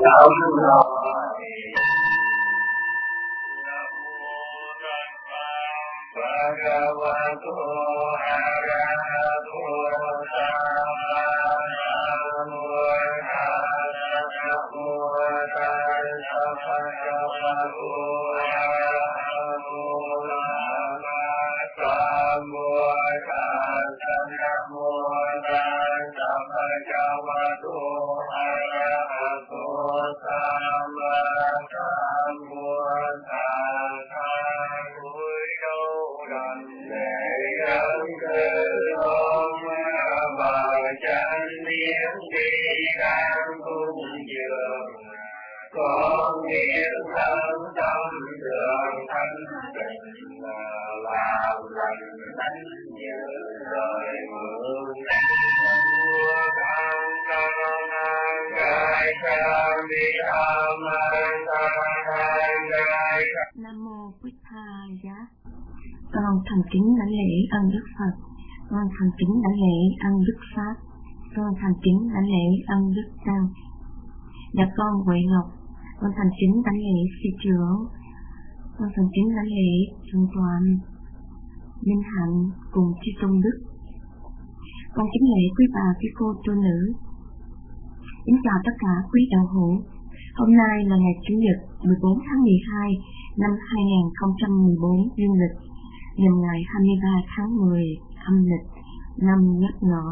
Nam mô Bích Tha Giá. Con thành kính đảnh lễ ân Đức Phật. Con thành kính đảnh lễ ân Đức Pháp. Con thành kính đảnh lễ ân Đức Tăng. Dạ con Huệ Ngọc. Con thành kính đảnh lễ sư trưởng. Con thành kính đảnh lễ thượng toàn Minh Hạnh cùng chư tôn đức. Con kính lễ quý bà quý cô tu nữ. Kính chào tất cả quý đạo hữu. Hôm nay là ngày Chủ nhật 14 tháng 12 năm 2014 dương lịch, nhằm ngày 23 tháng 10 âm lịch năm Nhâm Ngọ.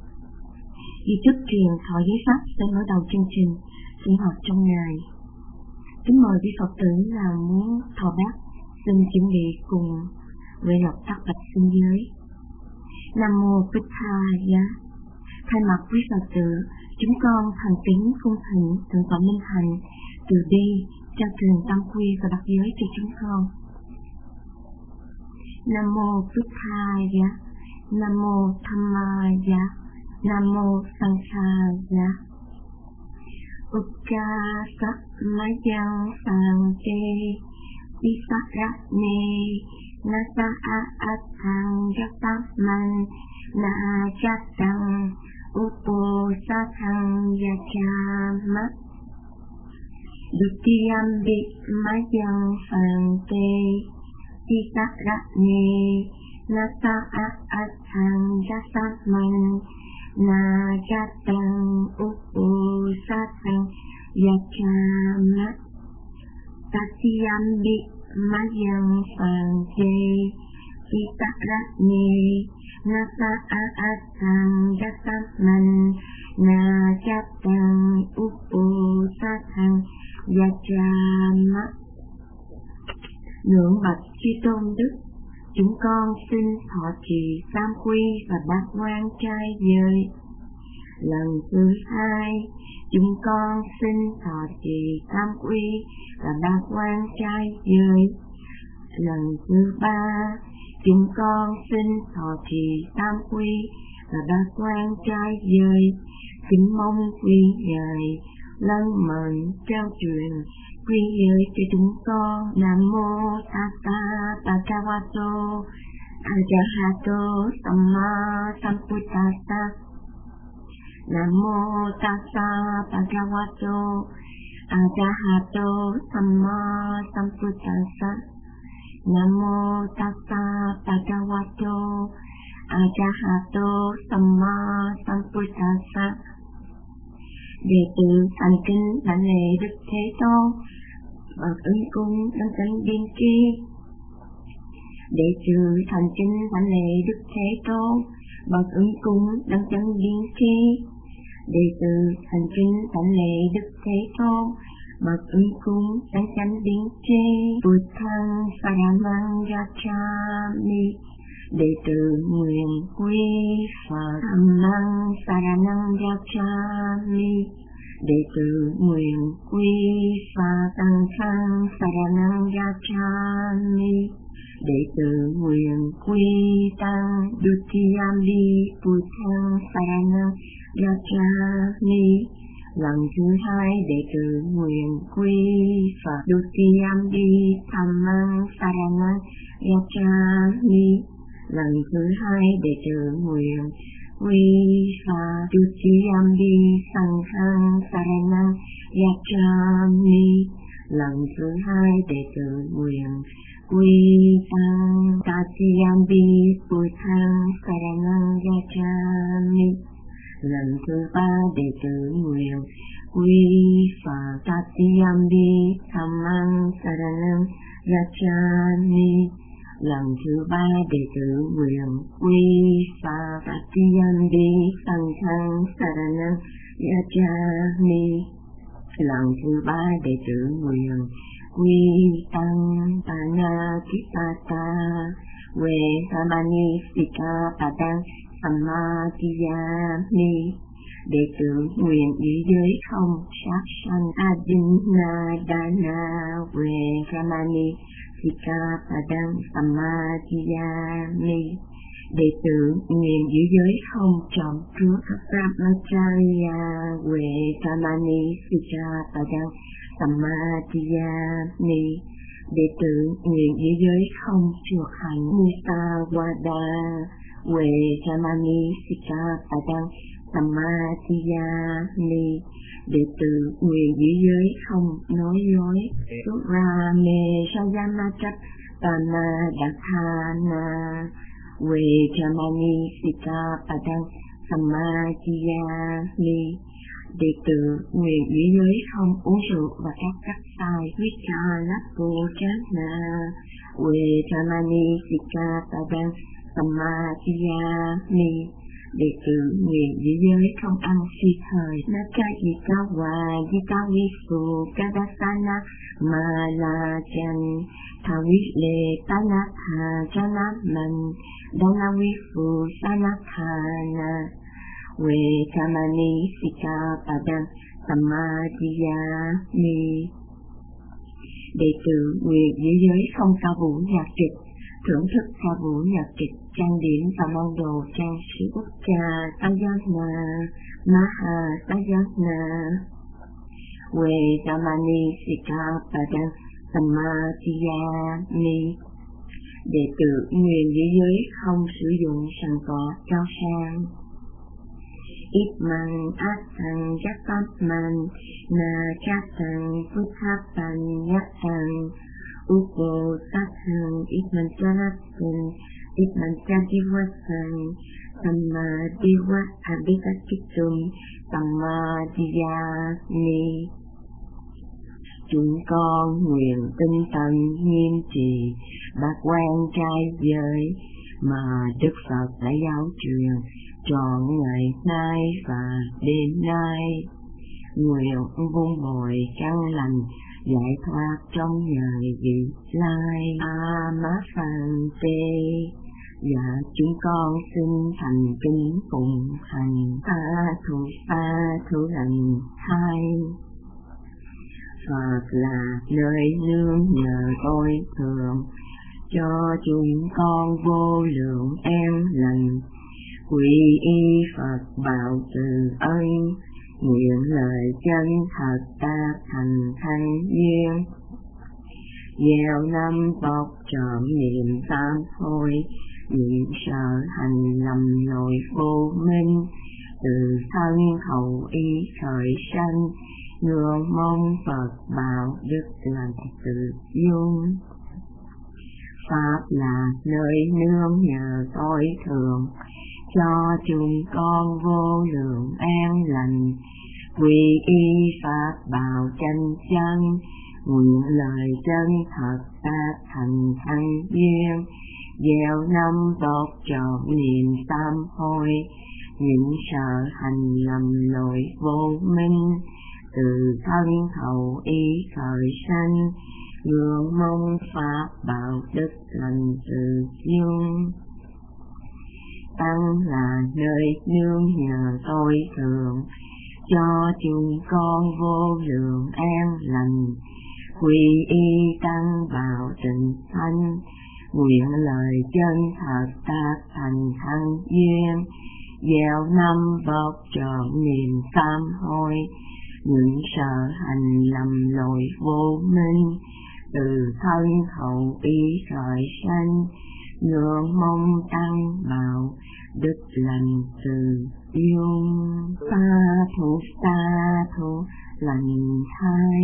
Di chúc truyền thọ giới pháp sẽ mở đầu chương trình sinh hoạt trong ngày. Kính mời quý Phật tử nào muốn thọ bát xin chuẩn bị cùng Huệ Ngọc tác bạch xin giới. Nam mô Bích Tha Giá. Thay mặt quý Phật tử, chúng con thành kính cung thỉnh thượng tọa Minh Hạnh từ bi trao truyền tam quy và đặc giới cho chúng con. Nam mô Bích Tha Giá. Nam mô Dhamma Giá. Nam mô Sankha Giá. Ukka sắc mayang sang te visara ne nasa atang yataman na jatang upo sathang yachama dutiyambi mayang sang te visara ne nasa atang yataman na jatang upo sathang yachama tatiyambi mayang sang te visara ne nasa atang yataman na jatang upo sathang yachama. Ngưỡng bạch chư tôn đức, chúng con xin thọ trì tam quy và bát quan trai giới. Lần thứ hai, chúng con xin thọ trì tam quy và bát quan trai giới. Lần thứ ba, chúng con xin thọ trì tam quy và bát quan trai giới. Kính mong quý ngài lân mệnh trao truyền quy giới cho chúng con. Nam mô Tassa Bhagavato Arahato Samma Sambuddhassa. Nam mô Tassa Bhagavato Arahato Samma Sambuddhassa. Nam mô Tassa Bhagavato Arahato Samma Sambuddhassa. Đệ tử thành kính đảnh lễ Đức Thế Tôn bậc ứng cung đấng chánh biên tri. Đệ tử thành kính đảnh lễ Đức Thế Tôn bậc ứng cung đấng chánh biên tri. Đệ tử thành kính đảnh lễ Đức Thế Tôn bậc ứng cung đấng chánh biên tri. Bụt thăng saranang gacchami. Đệ tử nguyện quy Phật. Dhammang saranang gacchami. Đệ tử nguyện quy Phật. Sanghang saranang gacchami. Đệ tử nguyện quy Tăng. Dutiyampi Buddhang saranang gacchami. Lần thứ hai, đệ tử nguyện quy Phật. Dutiyampi Dhammang saranang gacchami. Lần thứ hai, đệ tử nguyện quy Phật. Dutiyampi Sanghang saranang Yachami. Lần thứ hai đệ tử nguyện quy tăng Tatsiyambi Buddhang Saranang Yachami. Lần thứ ba đệ tử nguyện quy phật Tatsiyambi Dhammang Saranang Yachami. Lần thứ ba đệ tử nguyện quy phật Tatsiyambi Sanghang Saranang Yachami. Lần thứ ba đệ tử nguyện quy tăng Panakipata Vesamani Sikkhapadang Samadhiyami. Đệ tử nguyện giữ giới không sát sanh Adinadana Vesamani Sikkhapadang Samadhiyami. Đệ tử nguyện giữ giới không trộm cướp Brahmacharya Vesamani Sikkhapadang Samadhiyami. Đệ tử nguyện giữ giới không chuộc hành Musawada Vesamani Sikkhapadang Samadhiyami. Đệ tử nguyện giữ giới không nói dối Surame Sayamachak Panadathana Vesamani Sikkhapadang Samadhiyami. Đệ tử nguyện giữ giới không uống rượu và các chất sai Vicharapuchana Vesamani Sikkhapadang Samadhiyami. Đệ tử nguyện giữ giới không ăn phi thời Nakajikawa Jikavisu Kadasana Malachan Thawile Tanatha Janaman Danavisu Sanathana Vesamani Sikkhapadang Samadhiyami. Đệ tử nguyện giữ giới không ca vũ nhạc kịch, thưởng thức ca vũ nhạc kịch, trang điểm và món đồ trang sức Ucha Sayana Maha Sayana. Vesamani Sikkhapadang Samadhiyami. Đệ tử nguyện giữ giới không sử dụng sàn cỏ cao sang. Itman Atthang Japatman Na Chatang Putthapan Yatang Upo Sathang Itman Janatang Itman Jadivatang Samadhivat Abhikachitum Samadhiyami. Chúng con nguyện tinh tấn nghiêm trì bát quan trai giới mà Đức Phật đã giáo truyền trọn ngày nay và đêm nay. Nguyện vun bồi căn lành giải thoát trong ngày vị lai. Amapante. Dạ chúng con xin thành kính phụng hành sa thủ lành thai. Phật là nơi nương nhờ tôi thường, cho chúng con vô lượng an lành. Quy y Phật bảo từ ân, nguyện lời chân thật ta thành thanh duyên. Gieo năm bọc trọn niệm tam thôi, niệm sợ hành lầm lỗi vô minh. Từ thân hậu y khởi sanh, nương mong Phật bảo đức lành tự dung. Pháp là nơi nương nhờ tôi thường, cho chúng con vô lượng an lành. Quy y Pháp bảo chân chân, nguyện lời chân thật ta thành thanh duyên. Gieo năm tốt trọn niệm tam hồi, những sợ hành lầm lỗi vô minh. Từ thân hậu y khởi sanh, nương mong Pháp bảo đức lành tự dung. Tăng là nơi nương nhờ tôi thường, cho chúng con vô lượng an lành. Quy y tăng bảo tịnh thanh, nguyện lời chân thật ta thành thanh duyên. Gieo năm bọc trọn niệm tam hồi, những sợ hành lầm lỗi vô minh. Từ thân hậu y khởi sanh, nương mong tăng bảo đức lành từ dung. Sa thủ lần hai.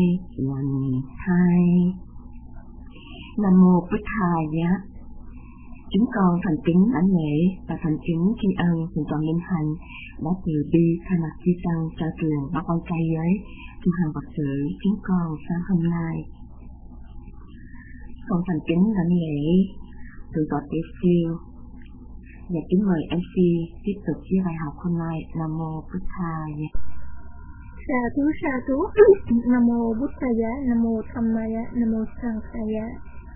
Nam mô Bụt Thaya. Chúng con thành kính đảnh lễ và thành kính tri ân Thượng tọa Minh Hạnh đã từ bi thay mặt chư tăng trao truyền bát quan trai giới cho hàng Phật tử chúng con sáng hôm nay. Con thành kính đảnh lễ Thượng tọa Tỷ Siêu và kính mời MC tiếp tục với bài học hôm nay. Nam mô Bụt Thaya. Sa thú. Nam mô Bụt Thaya, Nam mô Dhammaya, Nam mô Sanghaya.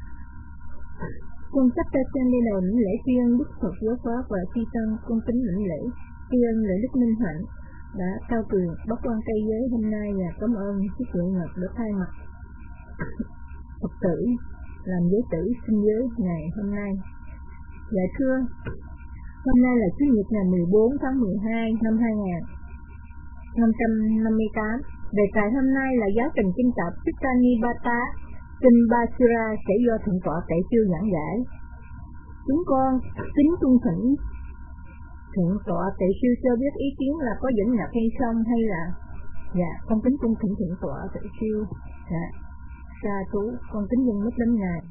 Con sắp tay trên đi đầu lĩnh lễ tri ân Đức Phật Giáo Pháp và chư tăng con kính lĩnh lễ tri ân lễ Đức Minh Hạnh đã trao truyền bát quan trai giới hôm nay, và cảm ơn Đức Huệ Ngọc đã thay mặt Phật tử làm giới tử sinh giới ngày hôm nay. Dạ thưa, hôm nay là Chủ nhật ngày 14 tháng 12 năm 2558. Đề tài hôm nay là giáo trình kinh tập Pittanipata, kinh Basura sẽ do Thượng tọa Tệ Siêu giảng giải. Chúng con kính tuân thỉnh Thượng tọa Tệ Siêu cho biết ý kiến là có dẫn nhập hay không, hay là con kính tuân thỉnh Thượng tọa Tệ Siêu. Sa thú, con kính dân mất đến ngài.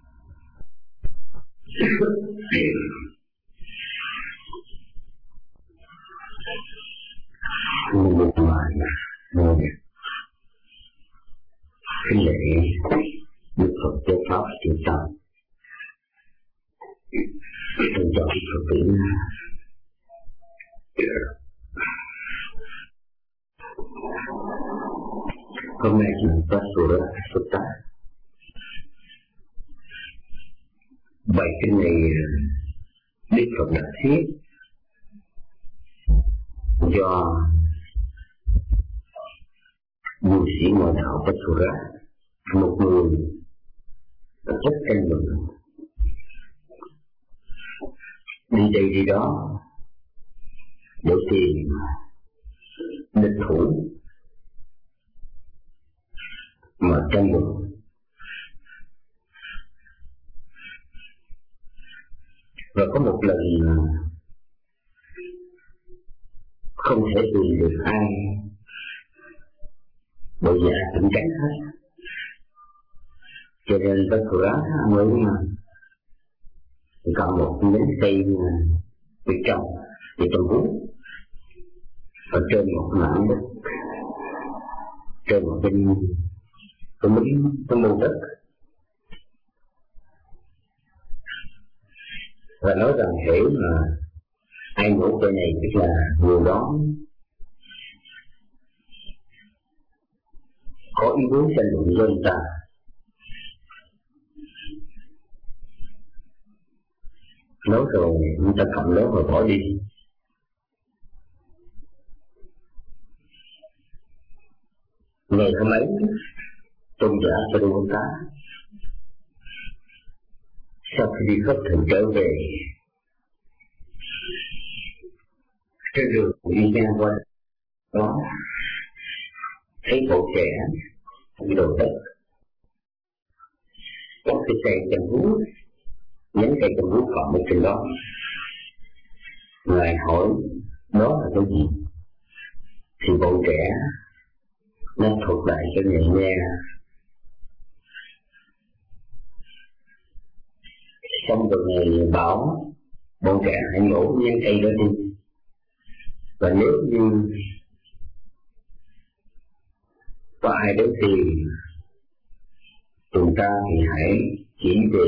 Kính lễ Đức Phật Giáo Pháp chư tăng, thân trọng Phật tử. Hôm nay chúng ta sửa Sutta. Bài kinh này Đức Phật đã thiết do du sĩ ngoại đạo Basura, một người rất canh luận, đi đây đi đó để tìm địch thủ mà tranh luận. Và có một lần không thể tìm được ai, bởi vì ai cũng tránh hết, cho nên Basura mới còn một nhánh cây bị trồng vú ở trên một mảng đất, trên một cái mô đất, và nói rằng hễ mà ai nhổ cây này tức là người đó có ý muốn tranh luận với người ta. Nói rồi người ta cầm nó và bỏ đi. Ngày hôm ấy tôn giả cho đi con cá. Sau khi đi khất thực trở về, trên đường đi ngang qua đó thấy cậu trẻ bị đổ đất, có cái cây chầm vú, nhánh cây chầm vú còn ở trên đó. Ngài hỏi đó là cái gì, thì cậu trẻ nó thuật lại cho người nghe. Xong rồi Ngài bảo bọn trẻ hãy nhổ nhánh cây đó đi, và nếu như có ai đến tìm chúng ta thì hãy chỉ về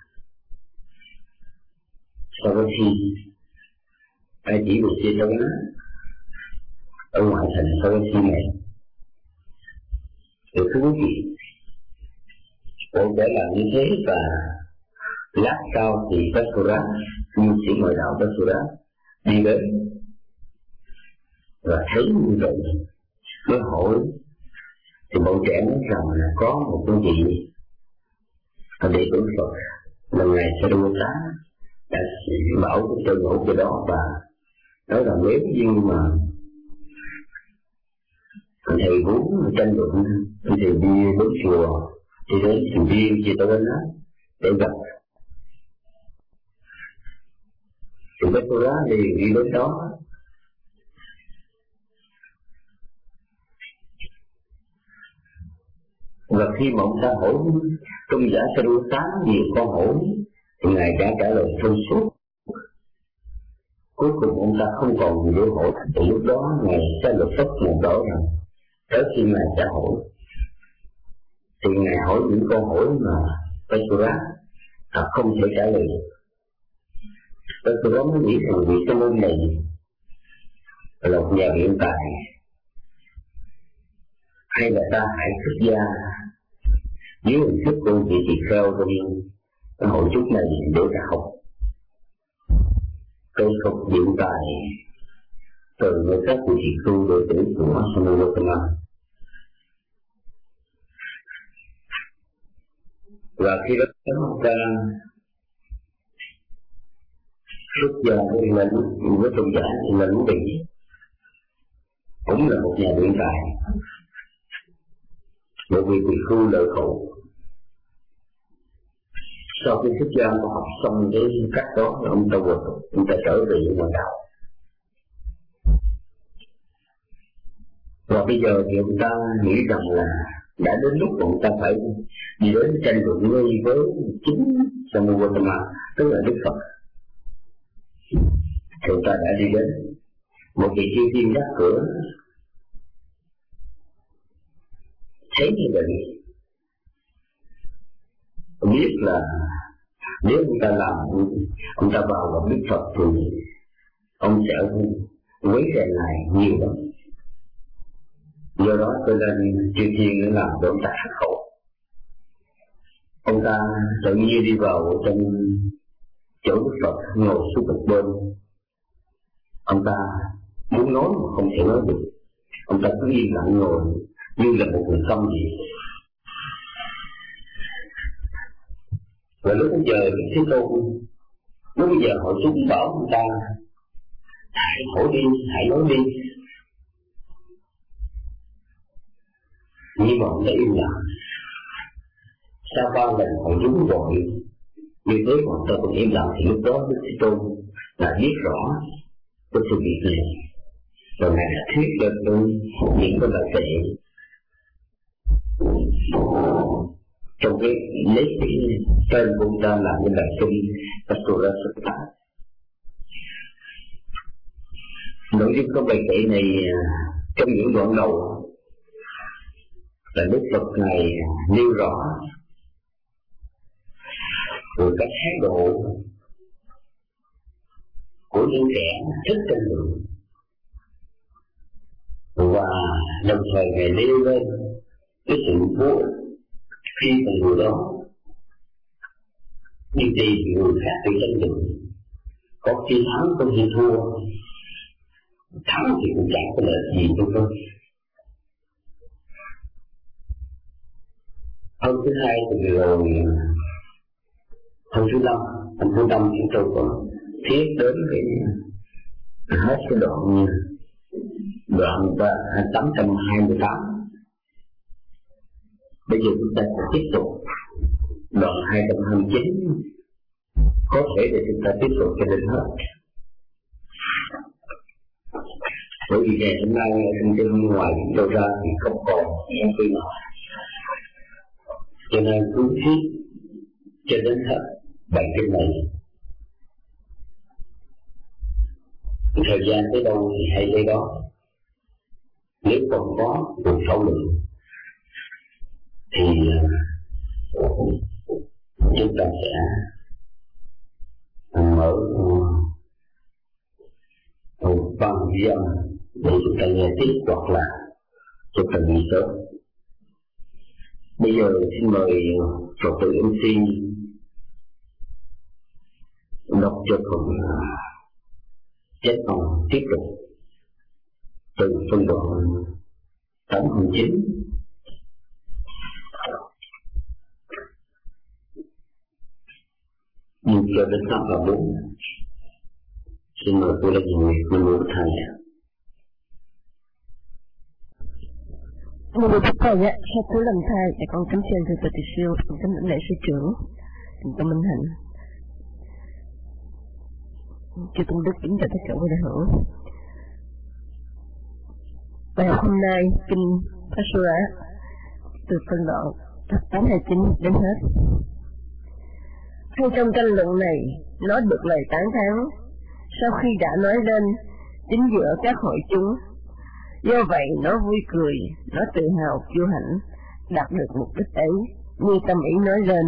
Sarasi, hãy chỉ về phía đông á, ở ngoại thành Sarasi này. Thì thưa quý vị, bọn trẻ làm như thế, và lát sau thì Basura, như sĩ ngoại đạo Basura đi đến và thấy như vậy mới hỏi. Thì bọn trẻ nói rằng là có một cái vị đệ tử Phật là ngài Sarvata đã bảo cho nhổ cái đó, và nói rằng nếu như mà thầy muốn tranh luận thì đi đến chùa, đi đến chùa riêng gì đó để gặp. Thì cái cô đó liền đi đến đó, Và khi mà ông ta hỏi tôn giả Sarupata nhiều câu hỏi thì Ngài đã trả lời thông suốt. Cuối cùng ông ta không còn gì để hỏi, thì lúc đó Ngài sẽ lập tức nhận rõ rằng tới khi Ngài trả hỏi thì Ngài hỏi những câu hỏi mà Pasura không thể trả lời được. Pasura mới nghĩ rằng vị Sa môn này là một nhà biện tài, hay là ta hãy xuất gia dưới hình thức của vị tỳ kheo trong hội chúng này để ta học cây học biện tài từ với các vị tỳ khưu đệ tử của Sa môn Gotama. Và khi đó chúng ta xuất gia với tôn giả là Lũ Bỉ, cũng là một nhà biện tài, một vị tỳ khưu lợi khẩu. Sau khi xuất gia có học xong cái cách đó, ông ta trở về ngoại đạo. Và bây giờ thì ông ta nghĩ rằng là đã đến lúc ông ta phải đi đến tranh luận ngay với chính Sa môn Gotama, tức là Đức Phật. Thì ông ta đã đi đến một vị chư thiên gác cửa, thấy như vậy biết là nếu ông ta làm, ông ta vào gặp Đức Phật thì ông sẽ quấy rầy Ngài nhiều lắm. Do đó tôi nên chư thiên để làm để ông ta khắc khẩu. Ông ta tự nhiên đi vào trong chỗ Đức Phật, ngồi xuống một bên. Ông ta muốn nói mà không thể nói được. Ông ta cứ yên lặng ngồi như là một người câm vậy. Và lúc bây giờ Thế Tôn, lúc bây giờ họ xuống bảo ông ta hãy hỏi đi, hãy nói đi. Nhưng mà ông ta im lặng. Sau 3 lần họ đúng gọi như thế mà ông ta còn im lặng, thì lúc đó Đức Thế Tôn là biết rõ cái sự việc này, rồi Ngài đã thuyết lên tôi những cái lời kệ trong cái lấy cái tên của ông ta làm cái bài kinh Pasura Sutta. Nội dung của bài kệ này trong những đoạn đầu là Đức Phật này nêu rõ về các thái độ của những kẻ thích tranh luận, và đồng thời Ngài nêu lên cái sự vô ích khi mà người đó đi tìm người khác để tranh luận. Có khi thắng, có khi thua, thắng thì cũng chẳng có lợi gì thôi. Hôm thứ hai thì rồi hôm thứ năm chúng tôi có thiết đến cái hết cái đoạn 828. Bây giờ chúng ta sẽ tiếp tục đoạn 229, có thể để chúng ta tiếp tục cho đến hết. Bởi vì ngày hôm nay trong trên ngoài chúng tôi ra thì không còn những cái nào, cho nên cứ thiết cho đến hết bài kinh này. Thời gian tới đâu thì hay tới đó. Nếu còn có cuộc thảo luận thì chúng ta sẽ mở văn dân để chúng ta nghe tiếp, hoặc là chúng ta nghỉ sớm. Bây giờ xin mời Phật tử MC đọc cho phần chết phòng tiếp tục từ phân đoạn 829 nhưng cho đến 834. Xin mời cô lên ngồi cùng với thầy. Một thầy ạ, sau cuối lần thầy, con kính xin thưa Tỳ Siêu, kính lãnh lễ sư trưởng, con Minh Hạnh, chư tôn đức kính chào tất cả quý đại hữu. Bài học hôm nay kinh Pasura từ phân đoạn 829 đến hết. Hay trong tranh luận này, nói được lời tán thán, sau khi đã nói lên, chính giữa các hội chúng. Do vậy, nó vui cười, nó tự hào kiêu hãnh, đạt được mục đích ấy, như tâm ý nói lên.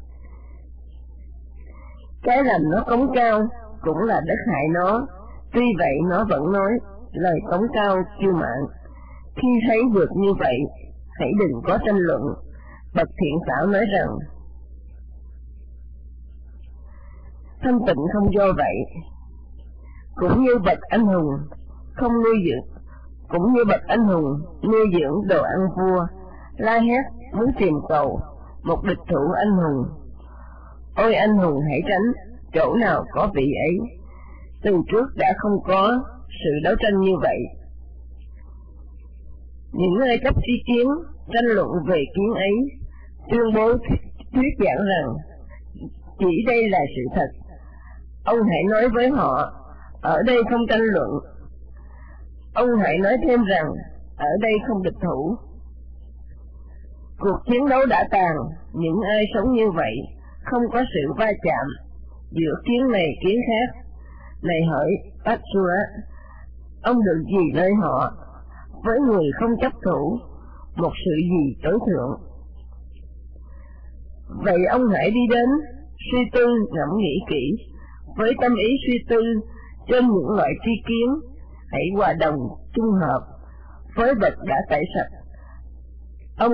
Cái làm nó cống cao, cũng là đất hại nó, tuy vậy nó vẫn nói lời cống cao kiêu mạn. Khi thấy được như vậy, hãy đừng có tranh luận. Bậc thiện xảo nói rằng, thanh tịnh không do vậy. Cũng như bậc anh hùng không nuôi dưỡng, cũng như bậc anh hùng nuôi dưỡng đồ ăn vua, la hét muốn tìm cầu một địch thủ anh hùng. Ôi anh hùng hãy tránh, chỗ nào có vị ấy. Từ trước đã không có sự đấu tranh như vậy. Những ai cấp ý kiến tranh luận về kiến ấy, tuyên bố thuyết giảng rằng chỉ đây là sự thật. Ông hãy nói với họ, ở đây không tranh luận. Ông hãy nói thêm rằng, ở đây không địch thủ. Cuộc chiến đấu đã tàn, những ai sống như vậy, không có sự va chạm giữa kiến này kiến khác. Này hỡi Patsura, ông được gì nơi họ, với người không chấp thủ một sự gì tối thượng. Vậy ông hãy đi đến, suy tư ngẫm nghĩ kỹ, với tâm ý suy tư trên những loại tri kiến, hãy hòa đồng trung hợp với bậc đã tẩy sạch. Ông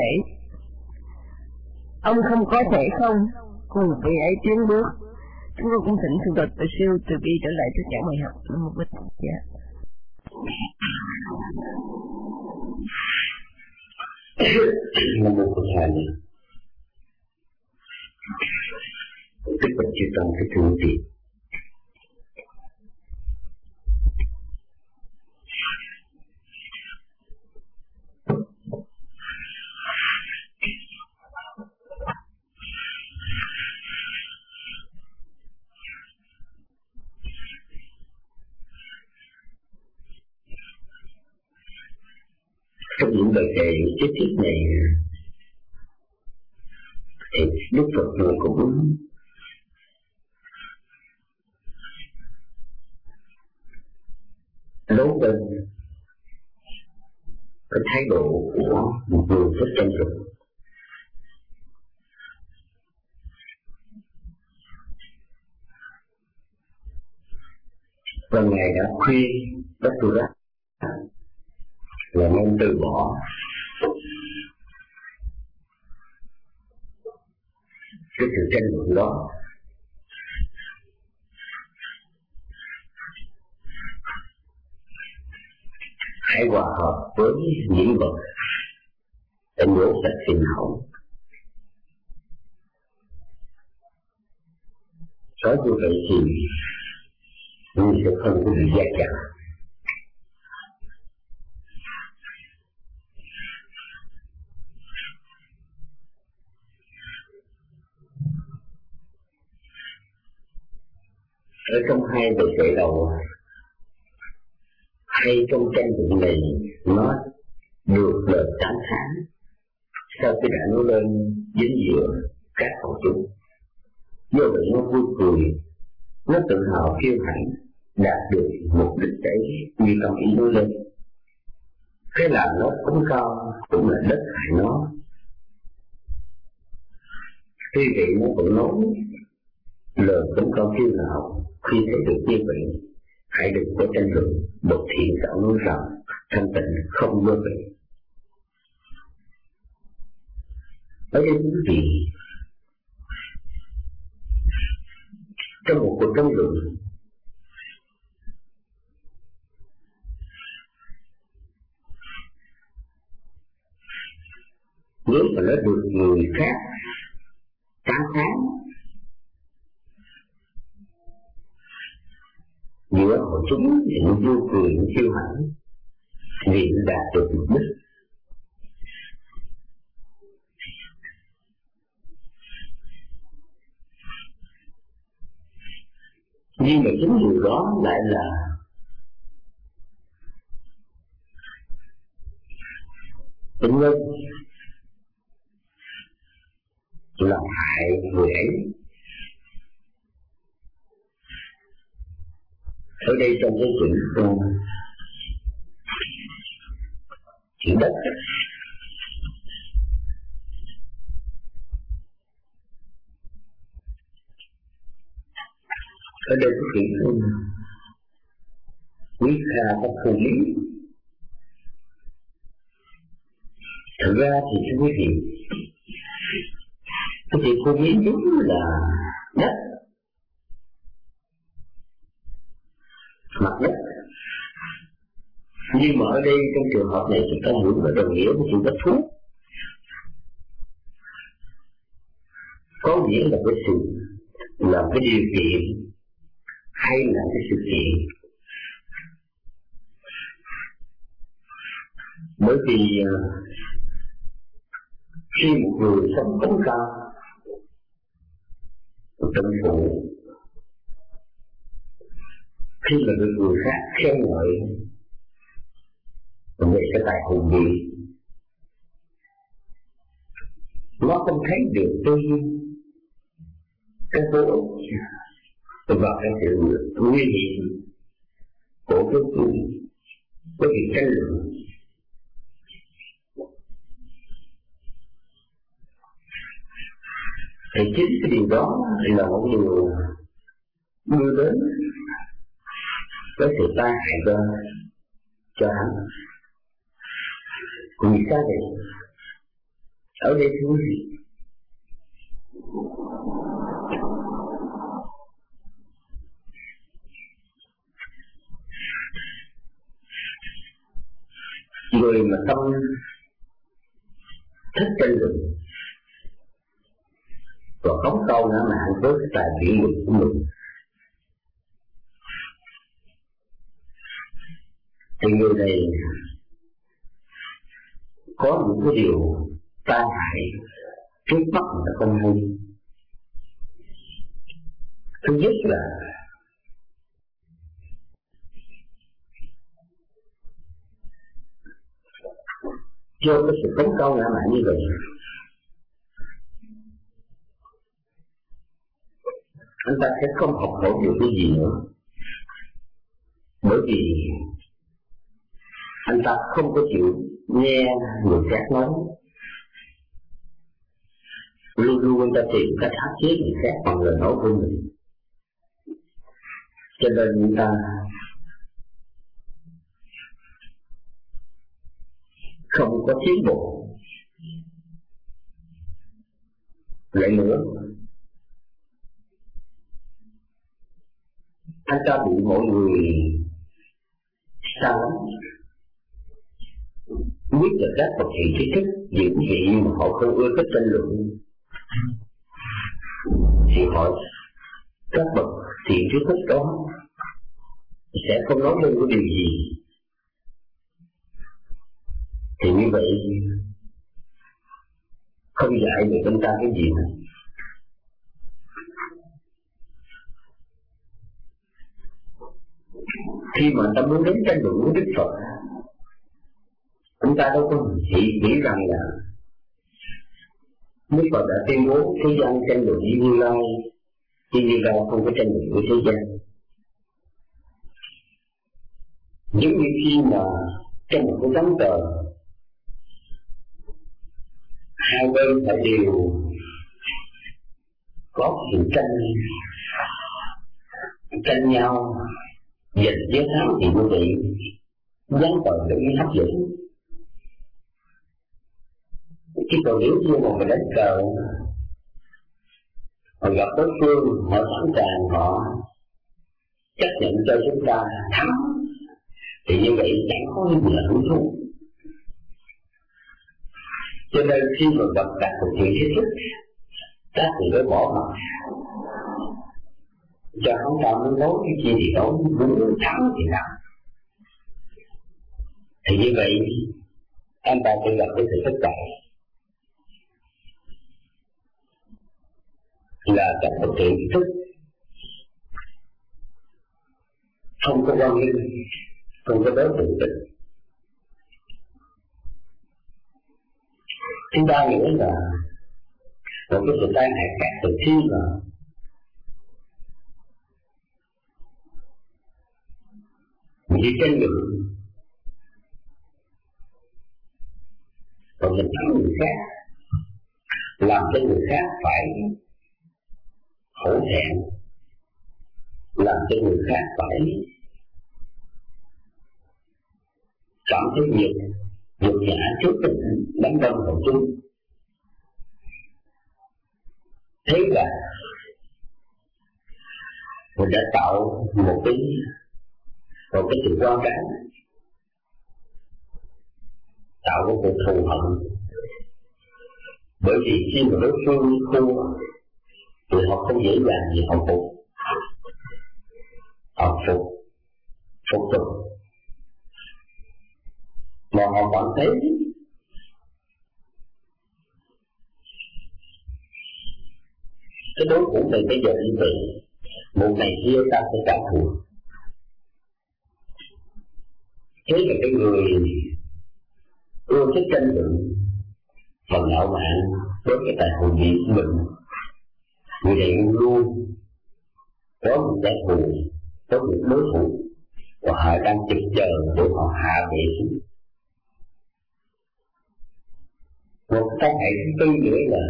không có thể không cùng vị ấy tiến bước. Chúng tôi cũng thỉnh Thượng tọa Từ Siêu từ bi trở lại thuyết giảng bài học. Nam mô Bích Dạ. Nam mô Phật Thầy. Đức Phật chư tăng cái thương tiện. Trong những bài kệ tiếp tiếp này thì Đức Phật cũng đấu tranh cái thái độ của một người rất tranh luận. Và Ngài đã khuyên Patsura là nên từ bỏ cái sự tranh luận đó, hãy hòa hợp với những bậc để nhổ sạch phiền não. Nói như vậy thì mình sẽ không có bị gia chạm. Ở trong hai bài kệ đầu hay trong tranh luận này nó được lời tán thán sau khi đã nói lên dính dựa các hội chúng. Do vậy nó vui cười, nó tự hào kiêu hãnh, đạt được mục đích ấy như tâm ý nói lên. Cái làm nó không cao cũng là đất hại nó. Tuy vậy nó cũng nói lời cũng cao kiêu ngạo. Khi thấy được như vậy, hãy đừng có tranh luận. Bậc thiện xảo nói rằng thanh tịnh không vô vậy. Ở đây quý vị, trong một cuộc tranh luận, nếu mà nó được người khác tán thán, giữa hội chúng thì nó vô cười, nó kiêu hãnh vì nó đạt được mục đích. Nhưng mà chính điều đó lại là tính nhân làm hại người ấy. Ở đây trong cái chuyện đất, ở đây có chuyện quý kha có phụ lý. Thực ra thì thưa quý vị, cái chuyện phụ lý đúng là đất, mặt đất. Nhưng mà ở đây trong trường hợp này chúng ta hiểu là đồng nghĩa với chuyện đất thuốc, có nghĩa là cái sự làm cái điều kiện hay là cái sự kiện. Bởi vì khi một người sống cống cao, tự phụ, khi mà được người khác khen ngợi về cái tài hùng biện, nó không thấy được cái vô ích và cái sự nguy hiểm của cái việc tranh luận. Thì chính cái điều đó là một điều đưa đến cái sự tai hại cho hắn. Vì sao vậy? Ở đây thưa quý vị, người mà tâm thích tranh luận và phóng câu ngã mạn với cái tài biện luận của mình, thì người này có những cái điều tai hại trước mắt người ta không hay. Thứ nhất là do cái sự phóng câu ngã mạn như vậy, anh ta sẽ không học hỏi được cái gì nữa. Bởi vì anh ta không có chịu nghe người khác nói, luôn luôn anh ta tìm cách áp chế người khác bằng lời nói của mình. Cho nên người ta không có tiến bộ. Lại nữa, anh ta bị mọi người xa lắm. Biết là các bậc thầy trí thức những vị mà họ không ưa thích tranh luận, thì họ các bậc thiện trí thức đó sẽ không nói lên cái điều gì. Thì như vậy không dạy được chúng ta cái gì nữa. Khi mà ta muốn đến tranh luận với Đức Phật, chúng ta đâu có nghĩ rằng là Đức Phật đã tuyên bố thế gian tranh luận với Như Lai, chứ Như Lai không có tranh luận với thế gian. Giống như khi mà trong một cái ván cờ, hai bên phải đều có sự tranh nhau giành chiến thắng, thì như vậy ván cờ để hấp dẫn. Chứ còn nếu như mà mình đánh cờ, họ gặp đối phương, họ sẵn sàng, họ chấp nhận cho chúng ta thắng, thì như vậy chẳng có gì là hứng thú. Cho nên khi mà gặp các cuộc chuyện thiết thức, các người phải bỏ mặt, cho không ta muốn nói cái gì thì nói, muốn thắng thì thắng. Thì như vậy anh ta sẽ gặp cái sự thất bại, là các thực hiện thức không có quan nghiêm, không có đối tượng tình. Thứ ba nữa là Một cái sự tai hại khác từ khi mà mình đi tranh luận và mình thắng người khác, làm cho người khác phải hổ thẹn, làm cho người khác phải cảm thấy nhục nhã trước cái đám đông của chúng. Thế là mình đã tạo một cái sự quan trọng, tạo một cuộc thù hận. Bởi vì khi mà đối phương thua thì họ không dễ dàng gì họ phục tùng, mà họ cảm thấy cái đối thủ này bây giờ như vậy, một ngày kia ta sẽ trả thù. Thế là cái người ưa thích tranh luận và ngạo mạn với cái tài hội nghị của mình, người này luôn có một kẻ thù, có một đối thủ, và họ đang trực chờ để họ hạ bệ xuống. Một tai hại thứ tư nữa là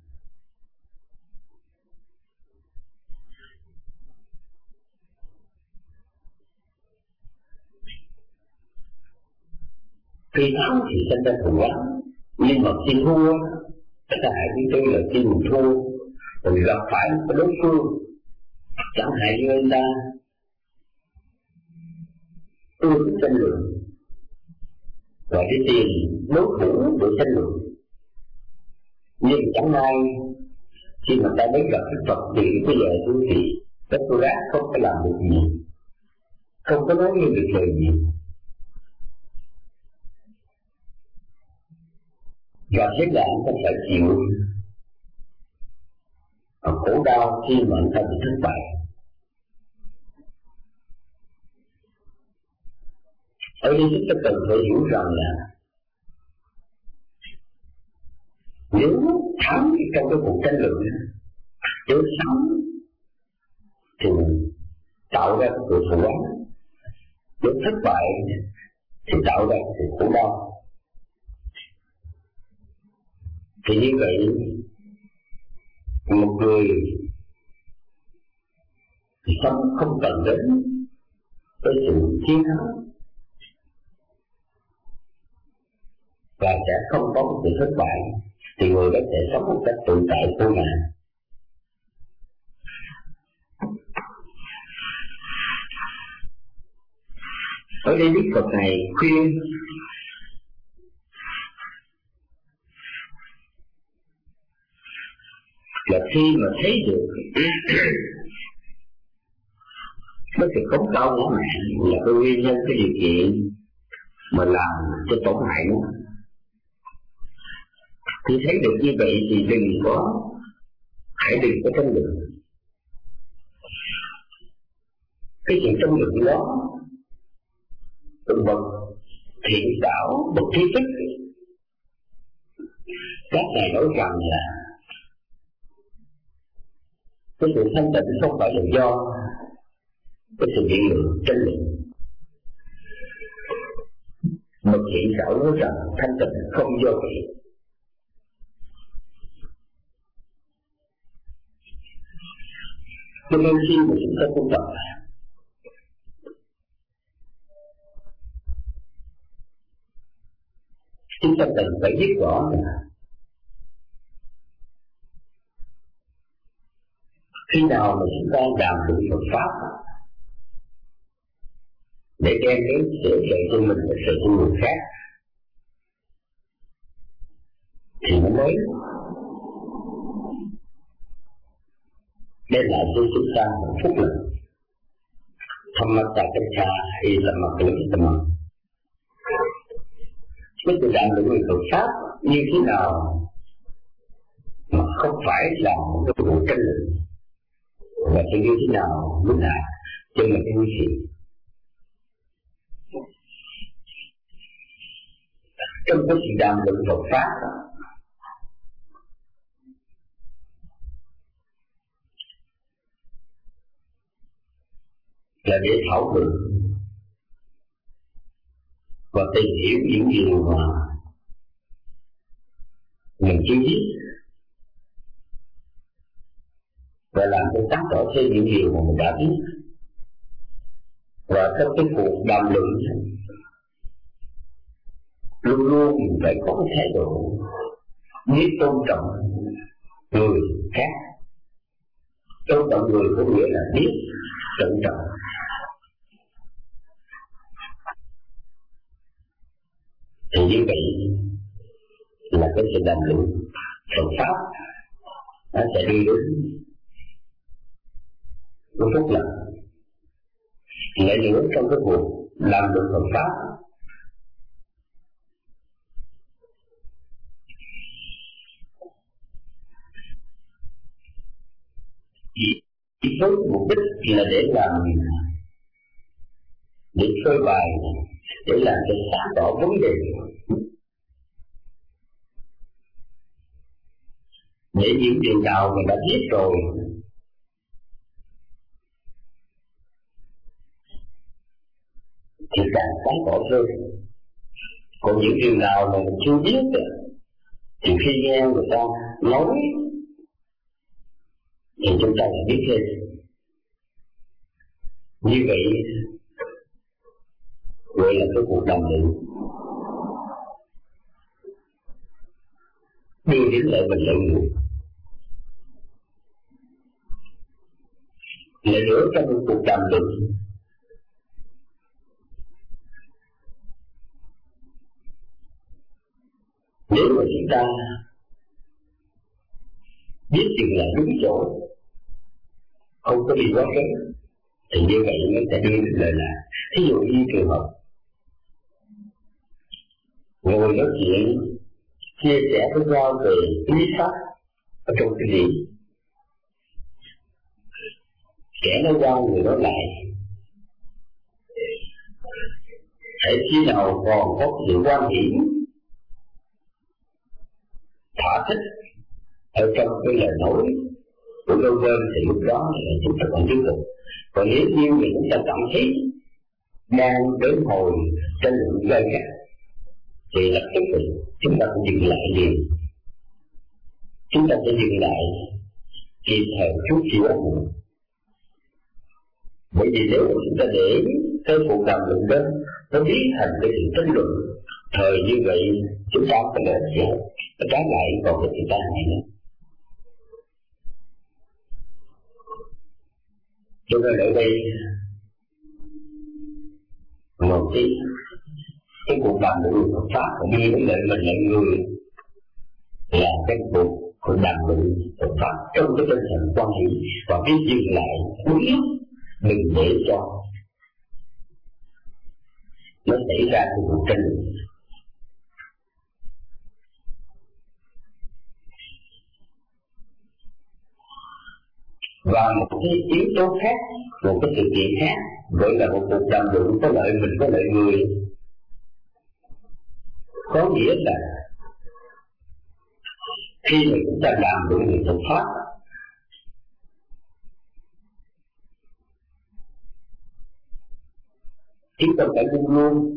khi thắng thì sinh ra thù oán, nhưng mà khi thua, cái tai hại thứ tư là khi mình thua, mình gặp phải một đối phương chẳng hạn như anh ta ưa thích tranh luận và đi tìm đối thủ để tranh luận, nhưng chẳng may khi mà ta đến gặp cái Phật điện bây giờ thì các cô gái không có làm được gì, không có nói được lời gì, và thế là anh ta phải chịu khổ đau khi mà anh ta bị thất bại. Ở đây chúng ta cần phải hiểu rằng là nếu thắng trong cái cuộc tranh luận, nếu thắng thì tạo ra sự thù oán, nếu thất bại thì tạo ra sự khổ đau. Thì như vậy một người thì không cần đến cái sự chiến thắng và sẽ không có một sự thất bại, thì người đó sẽ sống một cách tự tại vô ngã. Ở đây Đức Phật này khuyên là khi mà thấy được cái sự cống cao của mạng là cái nguyên nhân, cái điều kiện mà làm cho tổn hại nó, thì thấy được như vậy thì hãy đừng có tranh luận. Cái chuyện tranh luận đó, từng bậc thiện đạo, bậc trí thức, các ngài nói rằng là cái sự thanh tịnh không phải là do cái sự biện luận tranh luận. Bậc thiện đạo nói rằng thanh tịnh không do vậy. Cho nên khi mà chúng ta tu tập, chúng ta cần phải biết rõ là khi nào mà chúng ta làm được Phật pháp để đem đến sự lợi cho mình và sự cho người khác, thì nó mới đem lại cho chúng ta một phúc lành. Thammatta Kacha Isamakalitamma. Cái sự đạt được người Phật pháp như thế nào mà không phải là một cái vụ tranh luận, và sẽ như thế nào lúc nào cho mình cái nguy hiểm. Trong cái sự đàm luận Phật pháp là để thảo luận và tìm hiểu những điều mà mình chưa biết, và làm cho sáng tỏ thêm những điều mà mình đã biết. Và trong cái cuộc đàm luận luôn luôn mình phải có cái thái độ biết tôn trọng người khác. Tôn trọng người có nghĩa là biết trân trọng. Thì như vậy là cái sự đàm luận Phật pháp nó sẽ đi đến cái phúc lành. Lại nữa trong cái cuộc làm được Phật pháp chỉ với mục đích là để làm, để phơi bày, để làm cho sáng tỏ vấn đề, để những điều nào mình đã biết rồi thì càng sáng tỏ hơn. Còn những điều nào mà mình chưa biết thì khi nghe người ta nói thì chúng ta sẽ biết thêm. Như vậy gọi là cái cuộc đàm luận đưa đến lợi mình lợi người. Lại nữa trong một cuộc đàm luận nếu mà chúng ta biết chừng là đúng chỗ, không có đi quá kém, thì như vậy nó sẽ đưa đến lời là thí dụ như trường hợp ngồi nói chuyện chia sẻ với nhau về lý pháp ở trong cái gì, kẻ nói qua người nói lại, hãy khi nào còn có sự quan điểm thỏa thích ở trong cái lời nói của đôi bên thì lúc đó là chúng ta còn tiếp tục. Còn nếu như chúng ta cảm thấy đang đến hồi tranh luận gay gắt thì lập tức chúng ta cũng dừng lại liền. Chúng ta sẽ dừng lại kịp thời chút xíu. Bởi vì nếu mà chúng ta để cái cuộc đàm luận đó nó biến thành cái sự tranh luận, thời như vậy chúng ta có lợi gì hết, nó trái lại còn cái sự tai hại nữa. Cho nên ở đây một cái cuộc đàm luận Phật pháp cũng như vấn đề mình lại người là cái cuộc đàm luận Phật pháp trong cái tinh thần quan hệ và biết dừng lại đúng lúc, đừng để cho nó xảy ra cái cuộc tranh luận. Và một cái yếu tố khác, một cái sự kiện khác gọi là một cuộc đàm luận có lợi mình có lợi người, có nghĩa là khi mà chúng ta đàm luận về Phật pháp chúng ta phải luôn luôn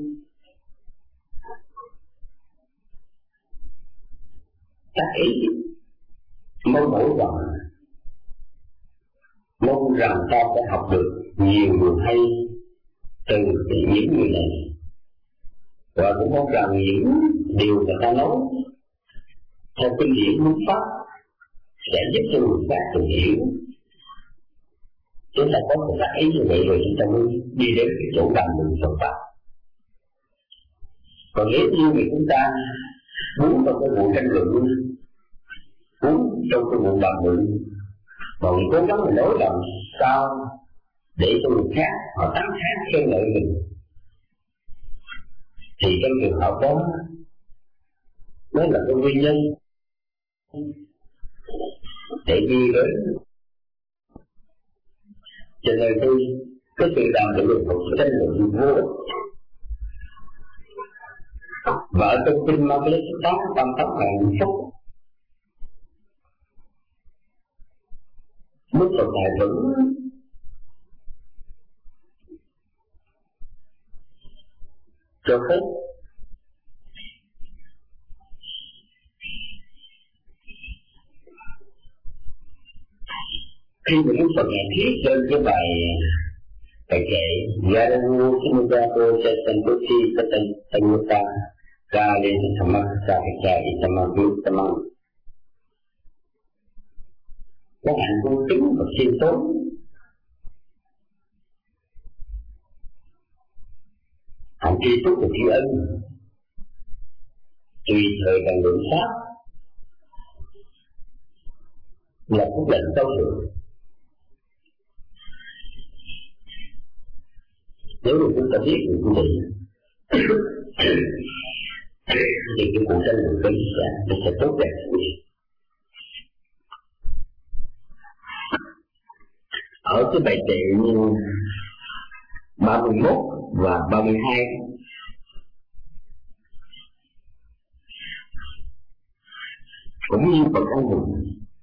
tác ý mong rằng ta sẽ học được nhiều điều hay từ những người này, và cũng mong rằng những điều người ta nói theo kinh điển đúng pháp sẽ giúp cho người khác tự hiểu. Chúng ta có một tác ý như vậy rồi chúng ta mới đi đến cái chỗ đàm luận Phật pháp. Còn nếu như mà chúng ta muốn vào cái vụ tranh luận, muốn trong cái vụ đàm luận mà mình cố gắng mình nói làm sao để cho người khác họ tán thán khen ngợi mình, thì trong trường hợp đó nó là cái nguyên nhân để đi đến. Cho nên cái sự đàm luận một tranh luận vô ích. Và ở trong kinh Ma Lê Sutta tam tóc hạnh phúc, Đức Phật Ngài vẫn cho phép. Khi mà Đức Phật ngài viết trên cái bài kệ Yaravu Sumudato Sasantuti Satanyuta Kali Samaksa Itamavitamang, có hạnh cung kính và khiêm tốn, hạnh tri túc và tri ân, tùy thời bằng lượng pháp, là phúc lệnh cao thượng. Nếu mà chúng ta biết được như vậy thì cái cuộc tranh luận nó sẽ tốt đẹp. Ở cái bài kệ 31 và 32 cũng như Phật Anh Hùng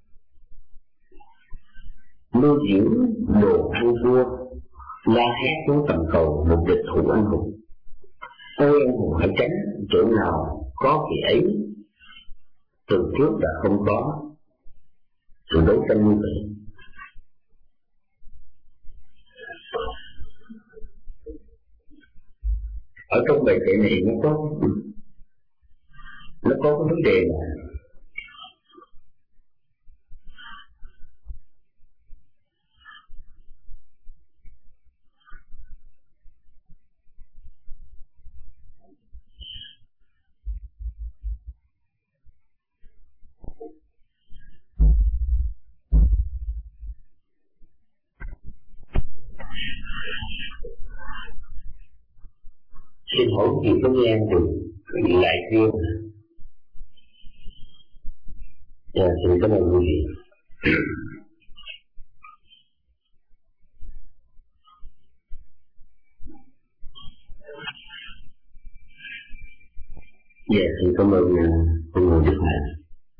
nuôi dưỡng đồ ăn vua, la hét xuống tầm cầu một địch thủ anh hùng. Ôi anh hùng hãy tránh chỗ nào có kỳ ấy, từ trước đã không có sự đấu tranh như vậy. Ở trong bài kệ này nó có cái vấn đề là xin hỏi gì có nghe được lại chưa? Dạ, xin cảm ơn quý vị. Dạ, xin cảm ơn người Đức Hạnh.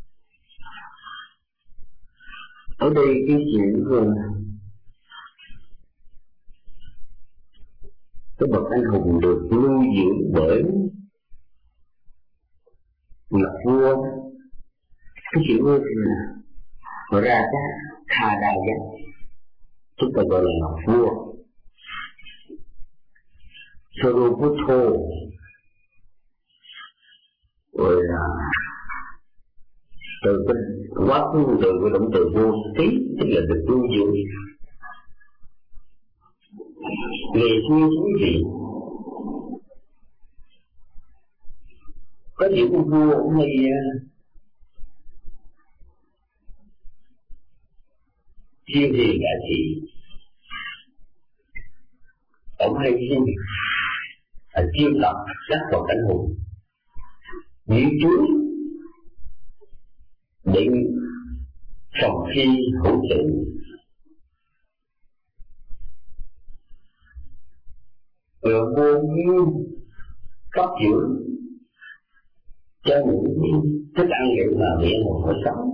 Ở đây cái chuyện cái bậc anh hùng được nuôi dưỡng bởi ngọc vua. Cái chữ vua thì là ra cái Kha Đa Giác, chúng ta gọi là ngọc vua. Saruputho rồi là từ cái quá khứ, từ cái động từ vô tí, tức là được nuôi dưỡng. Ngày xưa quý vị có những ông vua ông hay thiên hiền đại thị, ông hay chiêm lập các bậc anh hùng những chú định phòng khi hữu sự, rồi vô nguyên cấp dưỡng cho những thức ăn liệu mà miệng một hồi sống.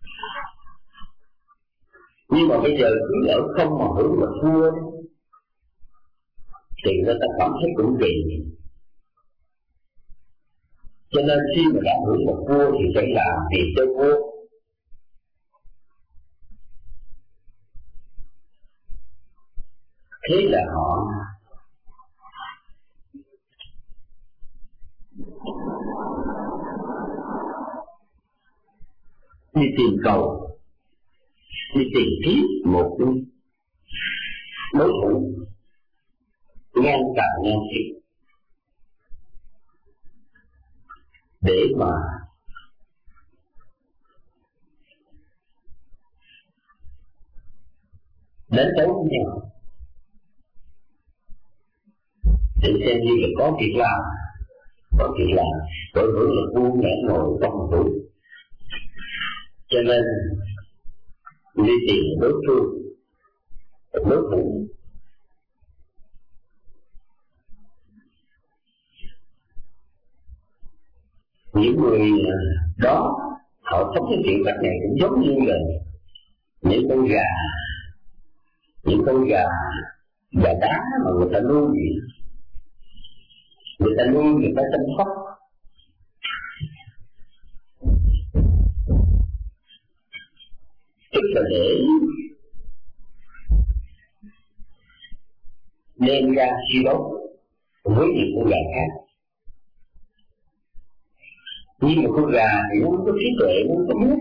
Nhưng mà bây giờ cứ ở không mà hưởng là thua thì người ta cảm thấy cũng kỳ. Cho nên khi mà đã hưởng là vua thì phải làm việc cho vua. Thế là họ đi tìm cầu, đi tìm kiếm một đối thủ ngang tàn ngang thiệt để mà đánh đấu với nhau, để xem như là có việc làm, đối hưởng là vua nhã ngồi trong tủ. Cho nên đi tìm đối phương, đối thủ. Những người đó họ sống cái chuyện vật này cũng giống như là những con gà đá mà người ta nuôi người ta nuôi, người ta chăm sóc. Tức là để đem ra suy đấu với những con gà khác. Nhưng mà con gà thì nó không có trí tuệ, nó không có biết.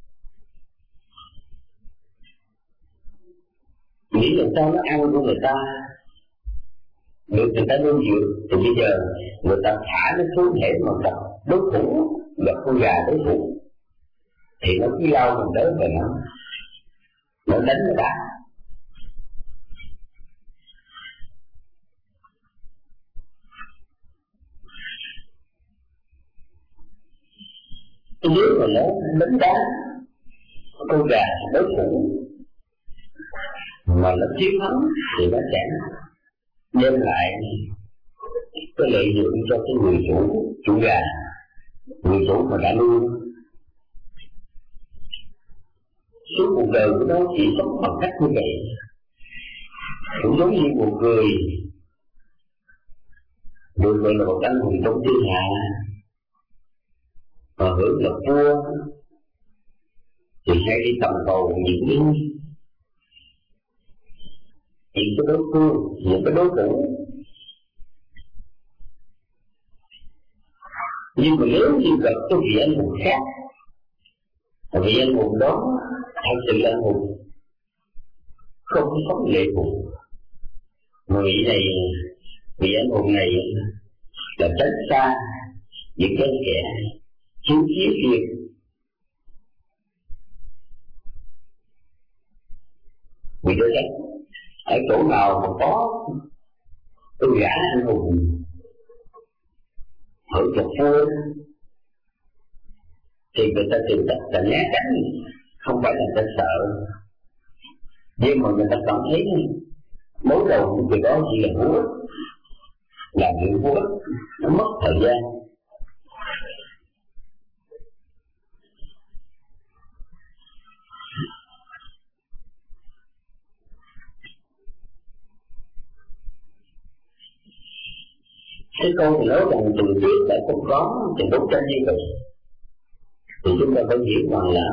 Nghĩ làm sao nó ăn của người ta, được người ta nuôi dưỡng, thì bây giờ người ta thả nó xuống thể mà gặp đối thủ, gặp con gà đối thủ, thì nó cứ lao mình đến và nó đánh nó đá. Nếu mà nó đánh đá con gà đối thủ mà nó chiến thắng thì nó sẽ đem lại cái lợi nhuận cho cái người chủ gà, người chủ mà đã nuôi. Suốt cuộc đời của nó chỉ sống bằng cách như vậy. Cũng giống như một người được gọi là một anh hùng trong thiên hạ và hưởng là vua, thì sẽ đi tầm cầu những cái đối phương, những cái đối thủ. Nhưng mà nếu như gặp cái vị anh hùng khác, vị anh hùng đó thật sự là anh hùng không có lệ thuộc, vị anh hùng này là tránh xa những cái kẻ chiến chiến kia. Vì đó ở chỗ nào mà có tôi gã anh hùng ở trò vua thì người ta tìm cách là né tránh, không phải là người ta sợ, nhưng mà người ta cảm thấy đối đầu của người đó chỉ là vô ích, làm chuyện vô ích, nó mất thời gian. Cái câu thì nói rằng từ trước đã không có trận đấu tranh như vậy, thì chúng ta phải hiểu rằng là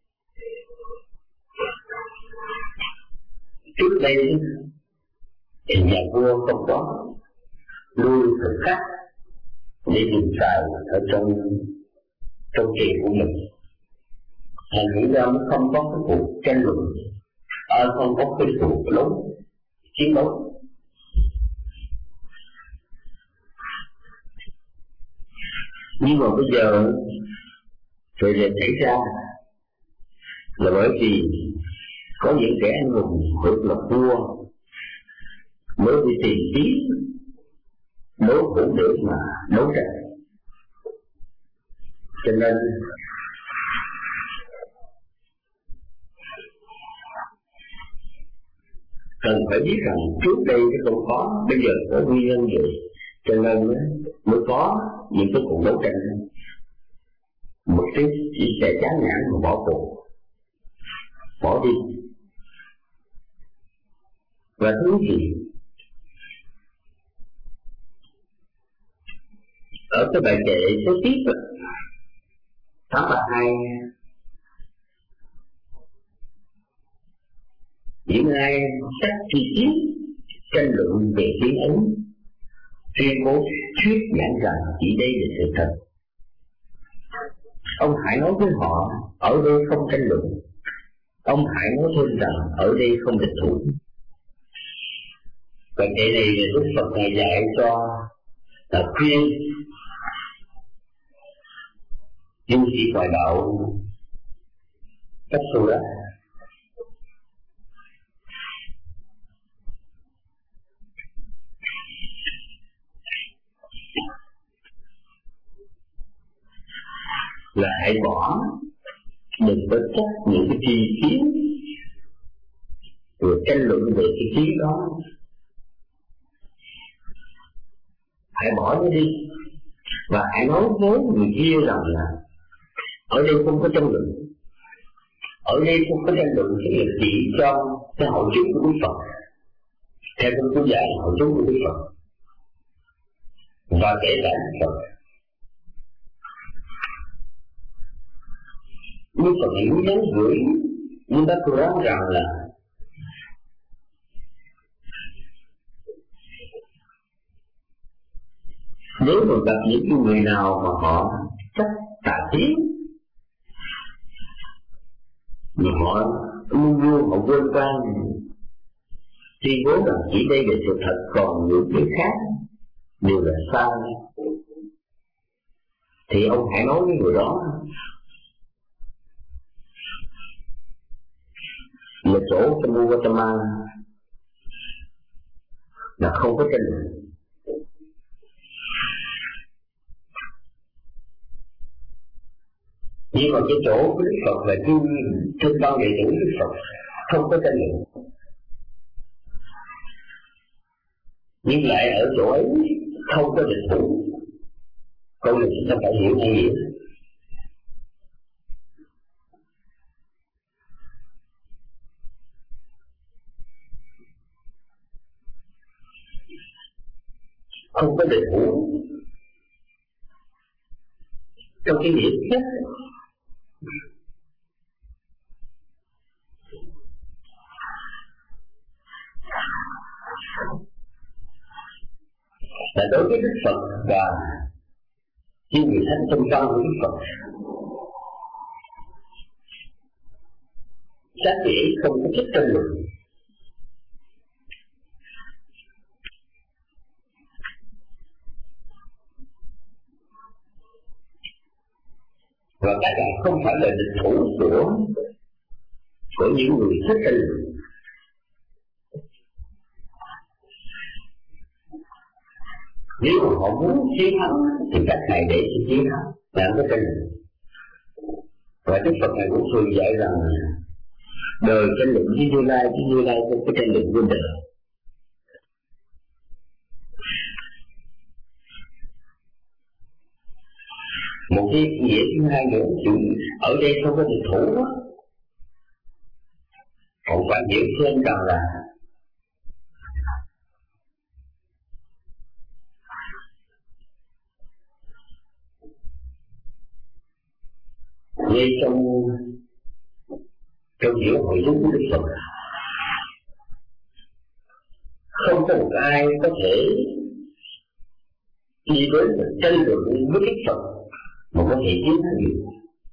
trước đây thì nhà vua không có nuôi thực khách để dùng xài ở trong triều của mình, thành nghĩ ra nó không có cái cuộc tranh luận, không có cái cuộc chiến đấu. Nhưng mà bây giờ sự việc xảy ra là bởi vì có những kẻ anh hùng được lập vua mới đi tìm kiếm đối thủ để mà đấu tranh. Cho nên cần phải biết rằng trước đây nó không có, bây giờ có nguyên nhân gì, cho nên mới có những cái cuộc đấu tranh. Một tí chỉ sẽ chán nản và bỏ cuộc, bỏ đi. Và thứ gì ở cái bài kệ số tiếp tháng 2, những ai sách chi tiết tranh luận về tiếng Ấn tuyên bố thuyết giảng rằng chỉ đây là sự thật. Ông hãy nói với họ ở đây không tranh luận. Ông hãy nói thêm rằng ở đây không địch thủ. Bài kệ này là Đức Phật Ngài dạy cho là khuyên du sĩ ngoại đạo cách tu đó. Là hãy bỏ, đừng có trách những cái tri kiến rồi tranh luận về cái kiến đó, hãy bỏ nó đi và hãy nói với người kia rằng là ở đây không có tranh luận, ở đây không có tranh luận, thì là chỉ cho cái hội chúng của Đức Phật, theo cái dạy hội chúng của Đức Phật. và kể cả Phật. Nhưng Phật hiểu nhắn gửi nhưng ta cố gắng rằng là nếu mà gặp những người nào mà họ chắc tà tiếng thì họ luôn luôn họ quên quan tuyên bố rằng chỉ đây là sự thật, còn những cái khác đều là sai, thì ông hãy nói với người đó là chỗ trong Gautama là không có chân lý. Nhưng mà cái chỗ của Đức Phật là trên bao đệ tử Đức Phật không có chân lý, nhưng lại ở chỗ ấy không có địch thủ. Câu này chúng ta phải hiểu hay nghĩa. Không có địch thủ trong cái nghĩa nhất là đối với Đức Phật và những người thánh trong văn của Đức Phật, xác chỉ không có thích tranh luận. Và các bạn không phải là địch thủ của những người thích tranh luận. Nếu mà họ muốn chiến thắng thì cách này để chiến thắng là không có tranh luận. Và Đức Phật này cũng thường dạy rằng đời tranh luận với Như Lai, chứ Như Lai không có tranh luận với đời. Một cái nghĩa thứ hai nữa, ở đây không có địch thủ đó. Còn phải hiểu thêm rằng là ngay trong hiểu hội chúng của Đức Phật, không có một ai có thể đi đến một tranh luận với Đức Phật mà có thể chiến thắng được.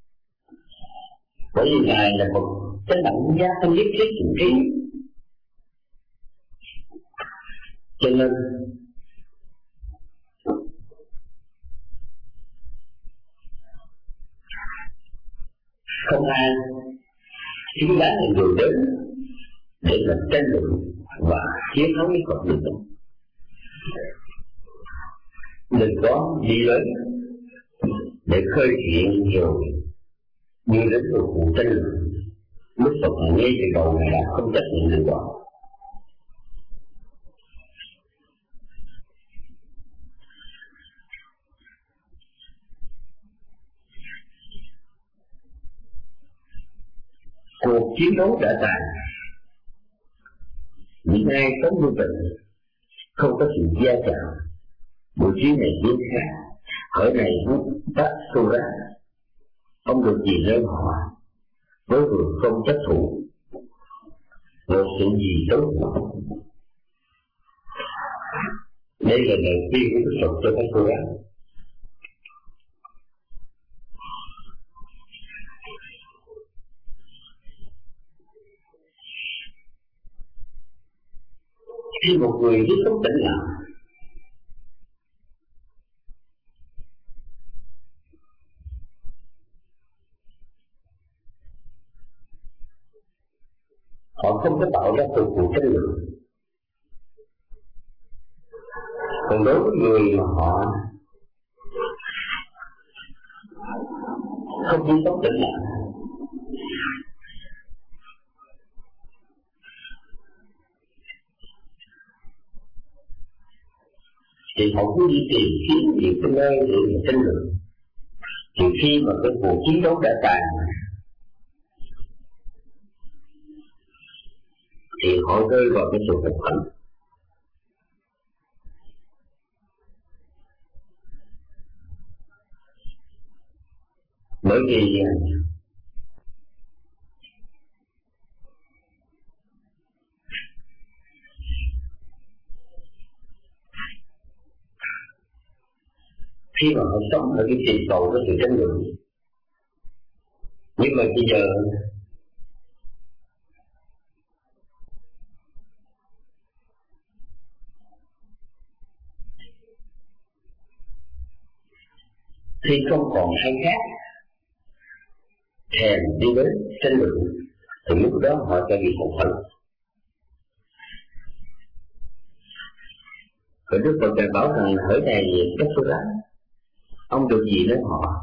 Bởi vì Ngài là một cái đẳng giác không nhất thiết chủ trí, cho nên không ai xứng đáng là người đến để làm tranh luận và chiến thắng với Phật được. Đừng có gì lớn để khơi chuyện rồi đi đến một cuộc tranh luận. Đức Phật ngay từ đầu này là không chấp nhận điều đó. Cuộc chiến đấu đã tàn, những ai sống như vậy không có sự gia chạm. Buổi chiến này chiến khác, ở này bắt sâu ra, ông được gì lên họ, đối tượng không chấp thủ, một sự gì đấu thủ. Đây là lời khuyên của Đức Phật cho các cô gái. Khi một người biết thức tỉnh lại, họ không có tạo ra cuộc tranh luận. Còn đối với người mà họ không biết thức tỉnh lại, thì họ cứ đi tìm kiếm những cái nơi để mà tranh luận. Thì khi mà cái cuộc chiến đấu đã tàn thì họ rơi vào cái sự phục hạnh. vì khi mà họ sống ở cái trình cầu có sự tranh luận, nhưng mà bây giờ khi không còn ai khác thèm đi đến tranh luận thì lúc đó họ sẽ bị hụt hẫng. Rồi Đức Phật Ngài bảo rằng hỡi này các sư đá, ông được gì đến họ?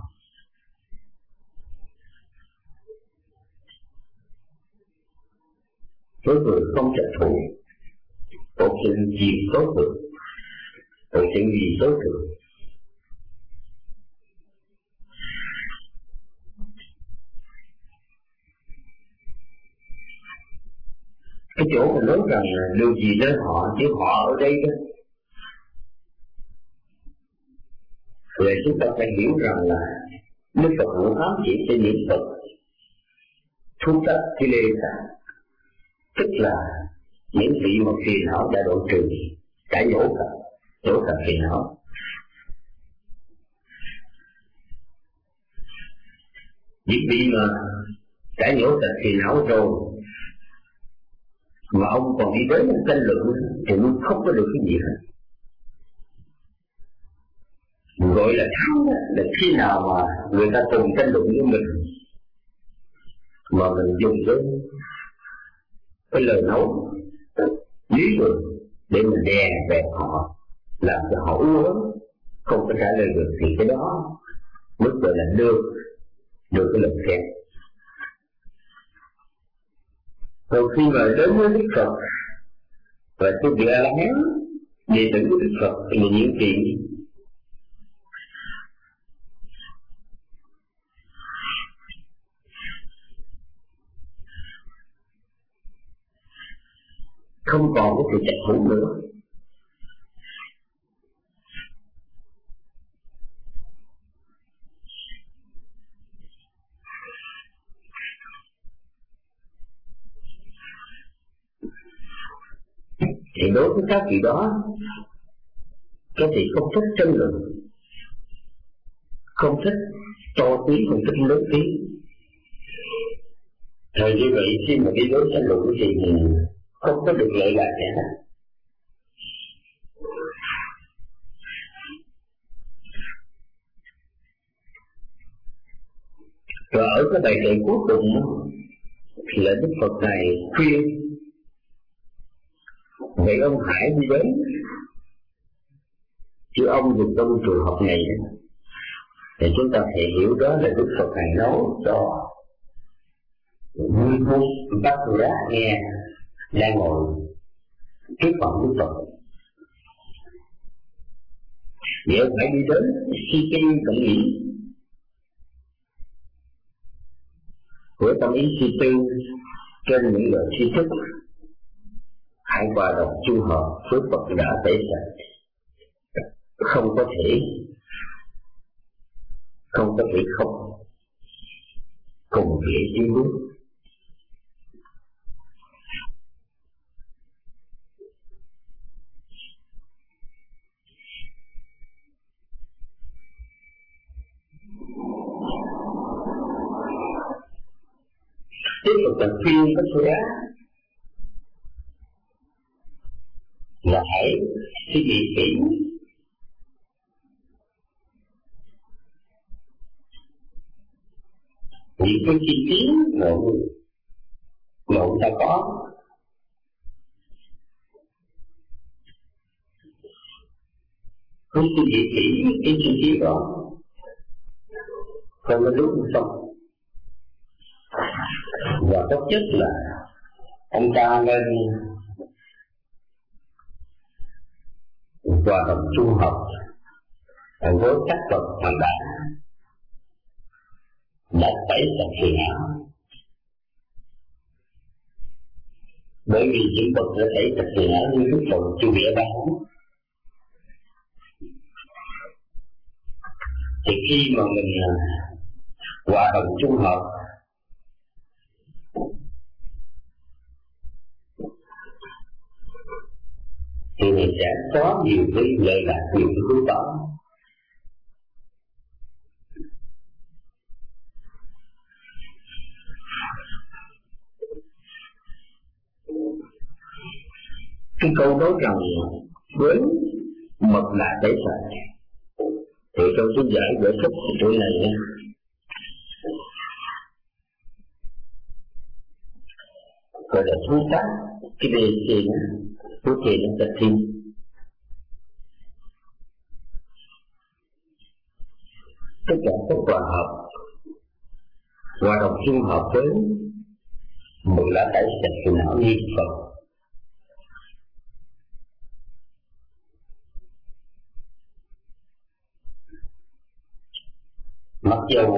Số người không trả thù, tổ sinh gì số người, tổ sinh gì số người. Cái chỗ mình nói rằng là điều gì đến họ, chứ họ ở đây đó. Rồi chúng ta phải hiểu rằng là Đức Phật muốn ám chỉ cho những Phật thu tất khi lê cả, tức là những vị mà phiền não đã độ trừ, cả nhổ cả phiền não. Những vị mà đã nhổ cả phiền não rồi mà ông còn đi đến tranh luận thì nó không có được cái gì hết. Gọi là thắng là khi nào mà người ta cùng tranh luận với mình mà mình dùng cái lời nói lý luận để mình đè về họ, làm cho họ uống không có trả lời được, thì cái đó mới gọi là được cái lời khen. Còn khi mà đến với Đức Phật và tôi bị A-la-hán về đến với Đức Phật thì mình những chuyện không còn cái sự trách hữu nữa. Thì đối với các vị đó, các vị không thích tranh luận, không thích to tiếng, không thích lớn tiếng. Thời như vậy khi mà đi đối tranh luận thì mình không có được lợi lạc cả. Và ở cái bài kệ cuối cùng thì là Đức Phật này khuyên vậy ông hãy đi đến, chứ ông dùng trong trường hợp này thì chúng ta phải hiểu đó là Đức Phật này nói cho người tu bác tu đá nghe đang ngồi trước mặt Đức Phật. Vậy ông hãy đi đến suy tư tận nghĩ của tâm ý suy tư trên những lời tri thức, hãy hòa đồng chung hợp với Phật đã tẩy sạch, không có thể không cùng nghĩa tiến bước. Tiếp tục là khuyên các sư đá là hãy suy nghĩ kỹ những cái chi tiết mà người ta có, cứ suy nghĩ kỹ cái chi tiết đó không có đúng không. Và tốt nhất là ông ta nên hòa đồng trung hợp với các Phật thằng đã tẩy sạch phiền não. Bởi vì những Phật đã tẩy sạch phiền não như Đức Phật chưa bị đau, thì khi mà mình hòa đồng chung hợp, thì mình sẽ có nhiều cái lợi lạc, nhiều cái cứu tỏ. Cái câu nói rằng với mật lạ để sợ, thì trong chú giải để thích chỗ này gọi là thú tác. Cái đề tiền thú tiền nó sẽ thiên, tất cả các hòa hợp, hòa đồng chung hợp với mật lạ để sợ thì não niệm Phật. Mặc dầu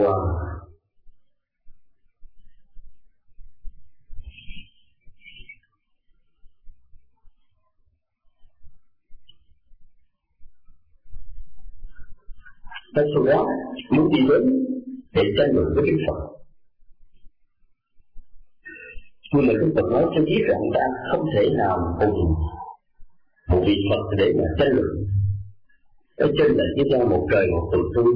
ta số đó muốn đi đến để tranh luận với Đức Phật, nhưng mà Đức Phật nói cho biết rằng ta không thể nào cùng một vị Phật để mà tranh luận. Ở trên là chỉ ra một trời một vực thôi.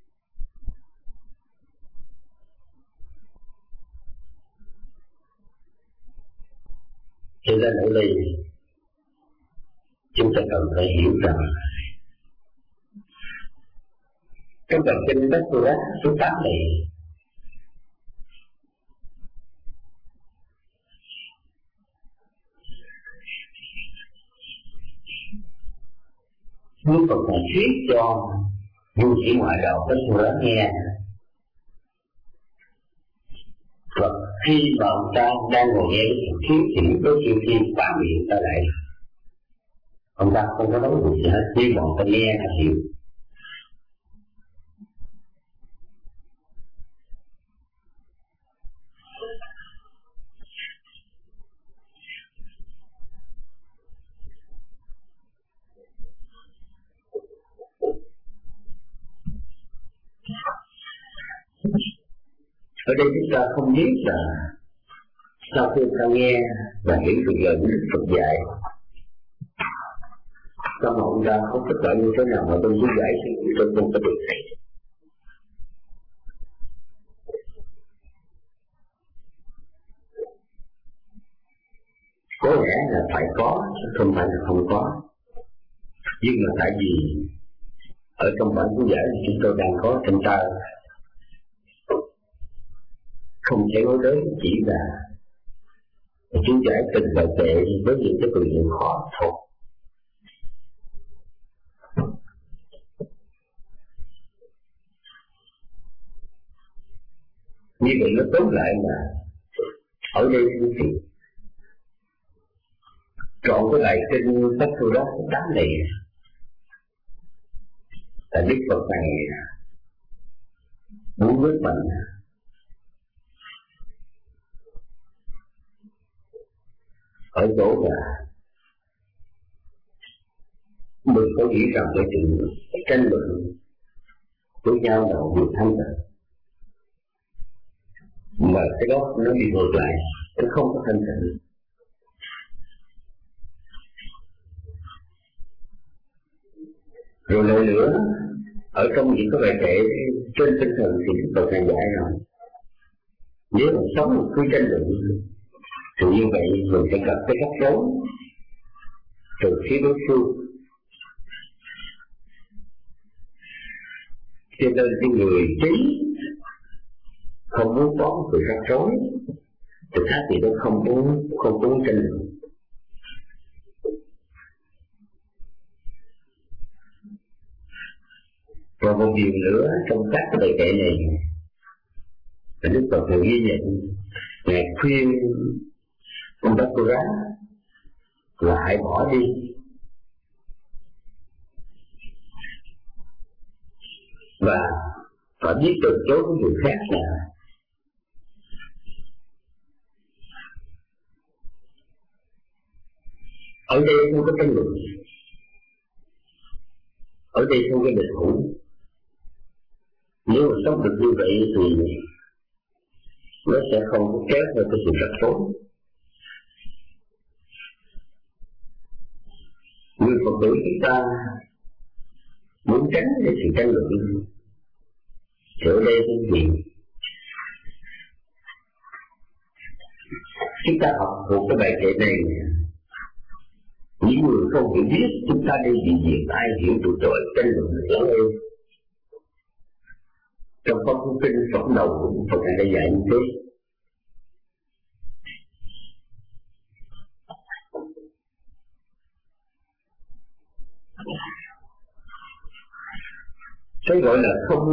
Cho nên ở đây chúng ta cần phải hiểu rằng trong bài kinh Bát Cô Đát số 8 này Đức Phật này thuyết cho du sĩ ngoại đạo Bát Cô Đát nghe. Và khi mà ông ta đang ngồi nghe thuyết thì đối phương khi phá miệng ta lại, ông ta không có nói gì hết, nhưng mà ông ta nghe là hiểu. Ở đây chúng ta không biết là sau khi ta nghe và hiểu được lời của Đức Phật dạy, trong ông ta không tất cả như thế nào mà tôi chú giải thì tôi không có được thấy. Có lẽ là phải có, không phải là không có. Nhưng mà tại vì ở trong bản chú giải thì chúng tôi đang có trên tay, không thể nói đến chỉ là chú giải từng bài kệ với những cái từ ngữ khó thôi. Như vậy nó tóm lại là ở đây thì chọn cái bài kinh Bát Cô Đát 8 này là Đức Phật này muốn biết mình ở chỗ là mình có nghĩ rằng cái chuyện tranh luận với nhau là một thanh tịnh, mà cái đó nó đi ngược lại, nó không có thanh tịnh. Rồi lời nữa, ở trong những cái bài kệ trên tinh thần thì Đức Phật này dạy rồi, nếu mà sống một cái tranh luận thì như vậy mình sẽ gặp cái rắc rối từ phía đối phương. Cho nên cái người trí không muốn có một sự rắc rối, thì khác gì đó không muốn tranh luận. Và một điều nữa trong các cái bài kệ này là Đức Phật thường ghi nhận, Ngài khuyên ông Bát Cô Đát là hãy bỏ đi và phải biết từ chối của người khác là ở đây không có tranh luận, ở đây không có địch thủ, Nếu mà sống được như vậy thì nó sẽ không có kéo theo cái sự rắc rối. Người Phật tử chúng ta muốn tránh cái sự tranh luận thì ở đây cái gì chúng ta học thuộc cái bài kệ này, những người không hiểu biết chúng ta đi dị diện ai hiểu tụi tội tranh luận lẫn eo. Trong pháp cuốn kinh phẩm đầu của Phật đã dạy như thế. Cái gọi là không,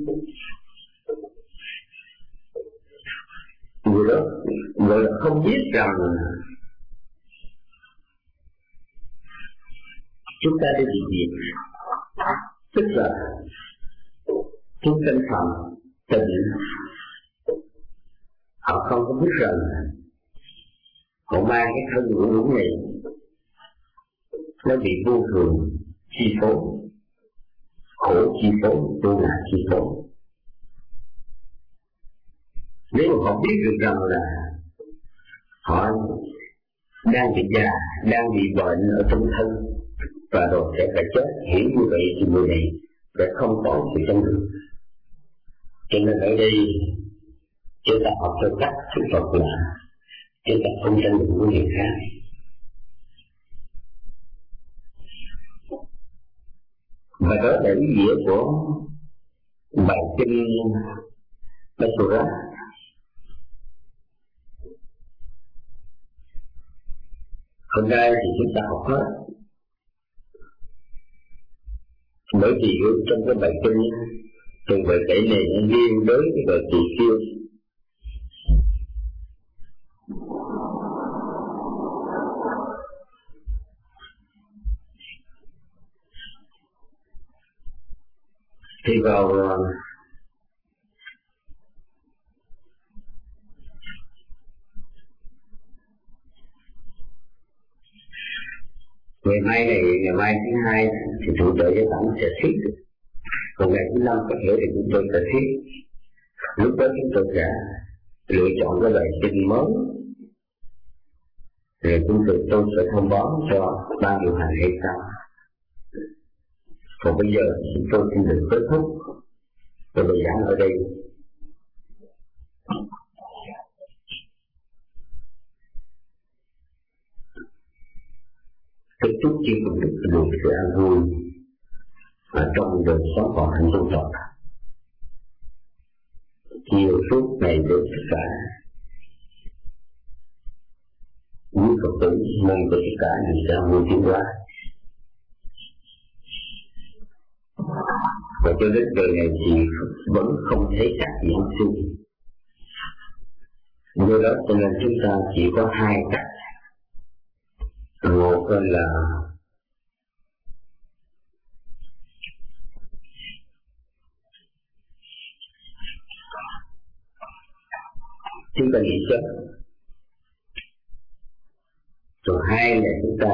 người đó gọi là không biết rằng chúng ta đi dị diện, tức là chúng sanh phạm tình, họ không có biết rằng họ mang cái thân ngũ uẩn này nó bị vô thường chi phối, khổ chi phối, vô ngã chi phối. Nếu mà họ biết được rằng là họ đang bị già, đang bị bệnh ở trong thân và rồi sẽ phải chết, hiểu như vậy thì người này sẽ không có sự tranh luận. Cho nên ở đây chúng ta học theo cách Đức Phật là chúng ta không tranh luận với người khác. Và đó là ý nghĩa của bài kinh Basura. Hôm nay thì chúng ta học hết, bởi vì trong cái bài kinh, trong bài kể này nó liên đối với bài kỳ siêu. Thì vào ngày mai này, ngày mai thứ hai thì tụi tôi với bạn sẽ thuyết được. Còn ngày thứ năm có thể thì chúng tôi sẽ thuyết. Lúc đó chúng tôi sẽ lựa chọn cái bài kinh mới, rồi tôi sẽ thông báo cho ban điều hành hay sao. Còn bây giờ chúng tôi xin được kết thúc tôi bài giảng ở đây. Tôi chúc chị cũng được sự an vui ở trong đời sống của hạnh dân tộc. Nhiều phút này được tất cả những Phật tử mong cho tất cả những sự an vui tiến hóa. Và cho đến đời này thì vẫn không thấy các diễn sinh. Do đó cho nên chúng ta chỉ có hai cách. Một là chúng ta nghĩ sớm, rồi hai là chúng ta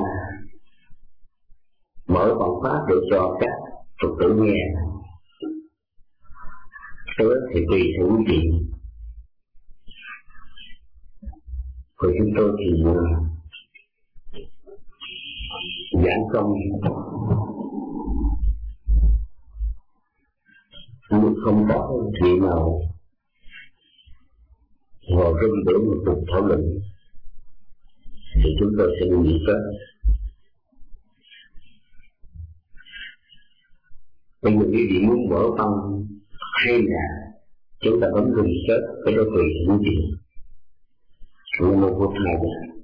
mở bằng pháp để cho các Phật tử nghe. Thế thì tùy theo quý vị. Của chúng tôi thì giảng công nhưng không có vị nào ngồi trên để một cuộc thảo luận thì chúng tôi sẽ nghỉ sớm. Bây giờ quý vị muốn mở tâm hay là chúng ta bấm rừng sớm, cái đó tùy quý vị. Nam mô Bổn Thầy.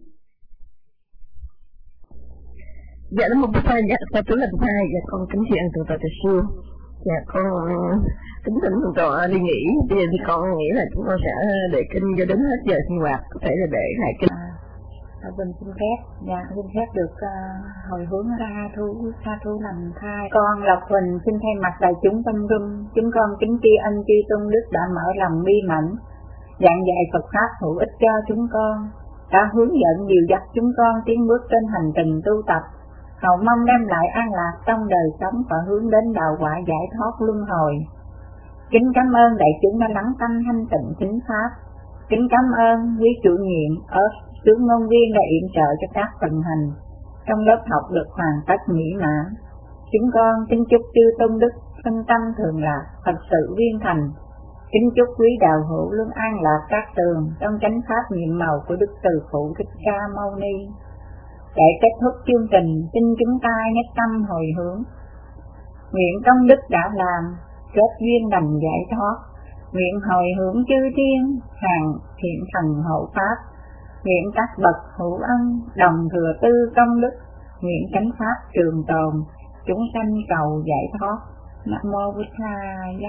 Dạ Nam mô Bổn Thầy, dạ Phật tử là Bổn Thầy, dạ con kính tri ân thượng tọa Từ Siêu. Dạ con kính thỉnh thượng tọa đi nghỉ. Bây giờ thì con nghĩ là chúng con sẽ để kinh cho đến hết giờ sinh hoạt, có thể là để lại kinh. Bình xin phép, dạ xin phép được hồi hướng tha thú làm thai. Con Lộc Huỳnh xin thay mặt đại chúng tâm rung, chúng con kính tri ân chư tôn đức đã mở lòng bi mẫn, giảng dạy Phật pháp hữu ích cho chúng con, đã hướng dẫn dìu dắt chúng con tiến bước trên hành trình tu tập, hầu mong đem lại an lạc trong đời sống và hướng đến đạo quả giải thoát luân hồi. Kính cảm ơn đại chúng đã lắng tâm thanh tịnh thính pháp. Kính cảm ơn quý chủ nhiệm ở tướng ngôn viên đã yểm trợ cho các phần hành trong lớp học được hoàn tất mỹ mãn. Chúng con kính chúc chư tôn đức thân tâm thường lạc, thật sự viên thành. Kính chúc quý đạo hữu luôn an lạc các tường trong chánh pháp nhiệm màu của Đức Từ Phụ Thích Ca Mâu Ni. Để kết thúc chương trình, xin chúng ta nhất tâm hồi hướng. Nguyện công đức đã làm, kết duyên lành giải thoát. Nguyện hồi hướng chư thiên, hàng thiện thần hộ pháp. Nguyện các bậc hữu ân, đồng thừa tư công đức. Nguyện chánh pháp trường tồn, chúng sanh cầu giải thoát. Nam mô Bụt Thầy.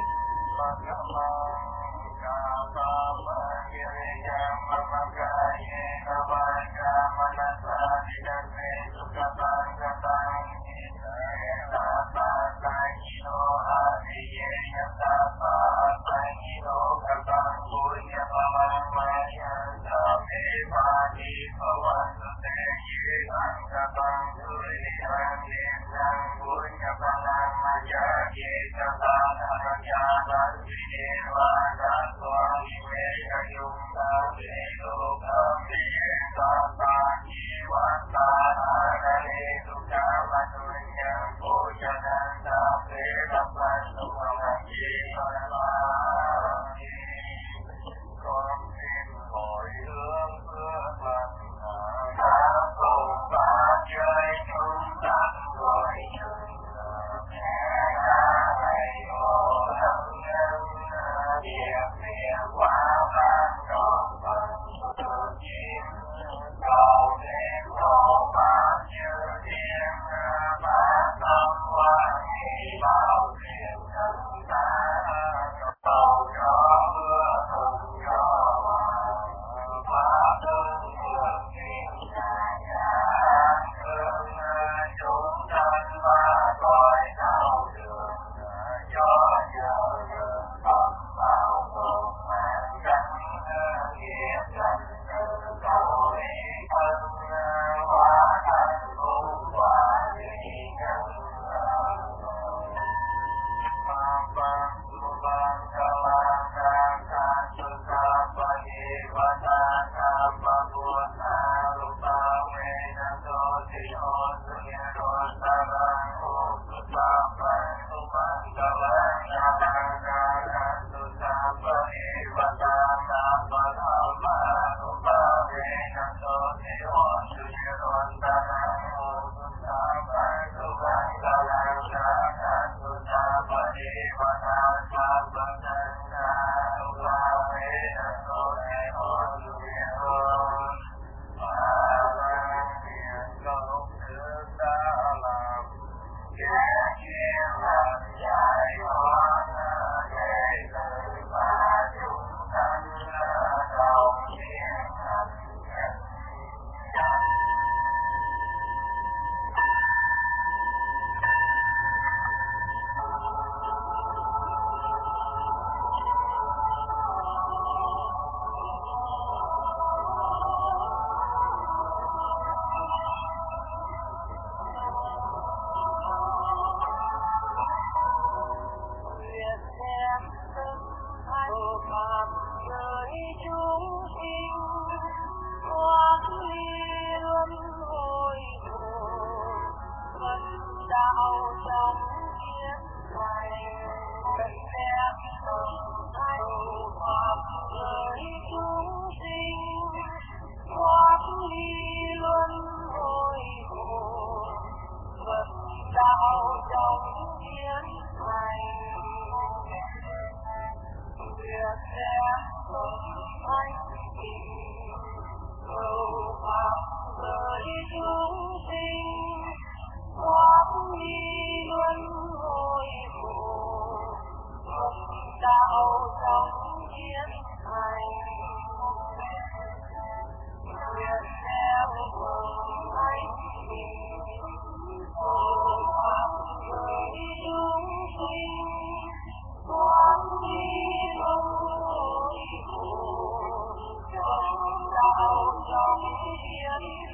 Hãy subscribe cho kênh Ghiền Mì Gõ để không bỏ lỡ những video hấp dẫn.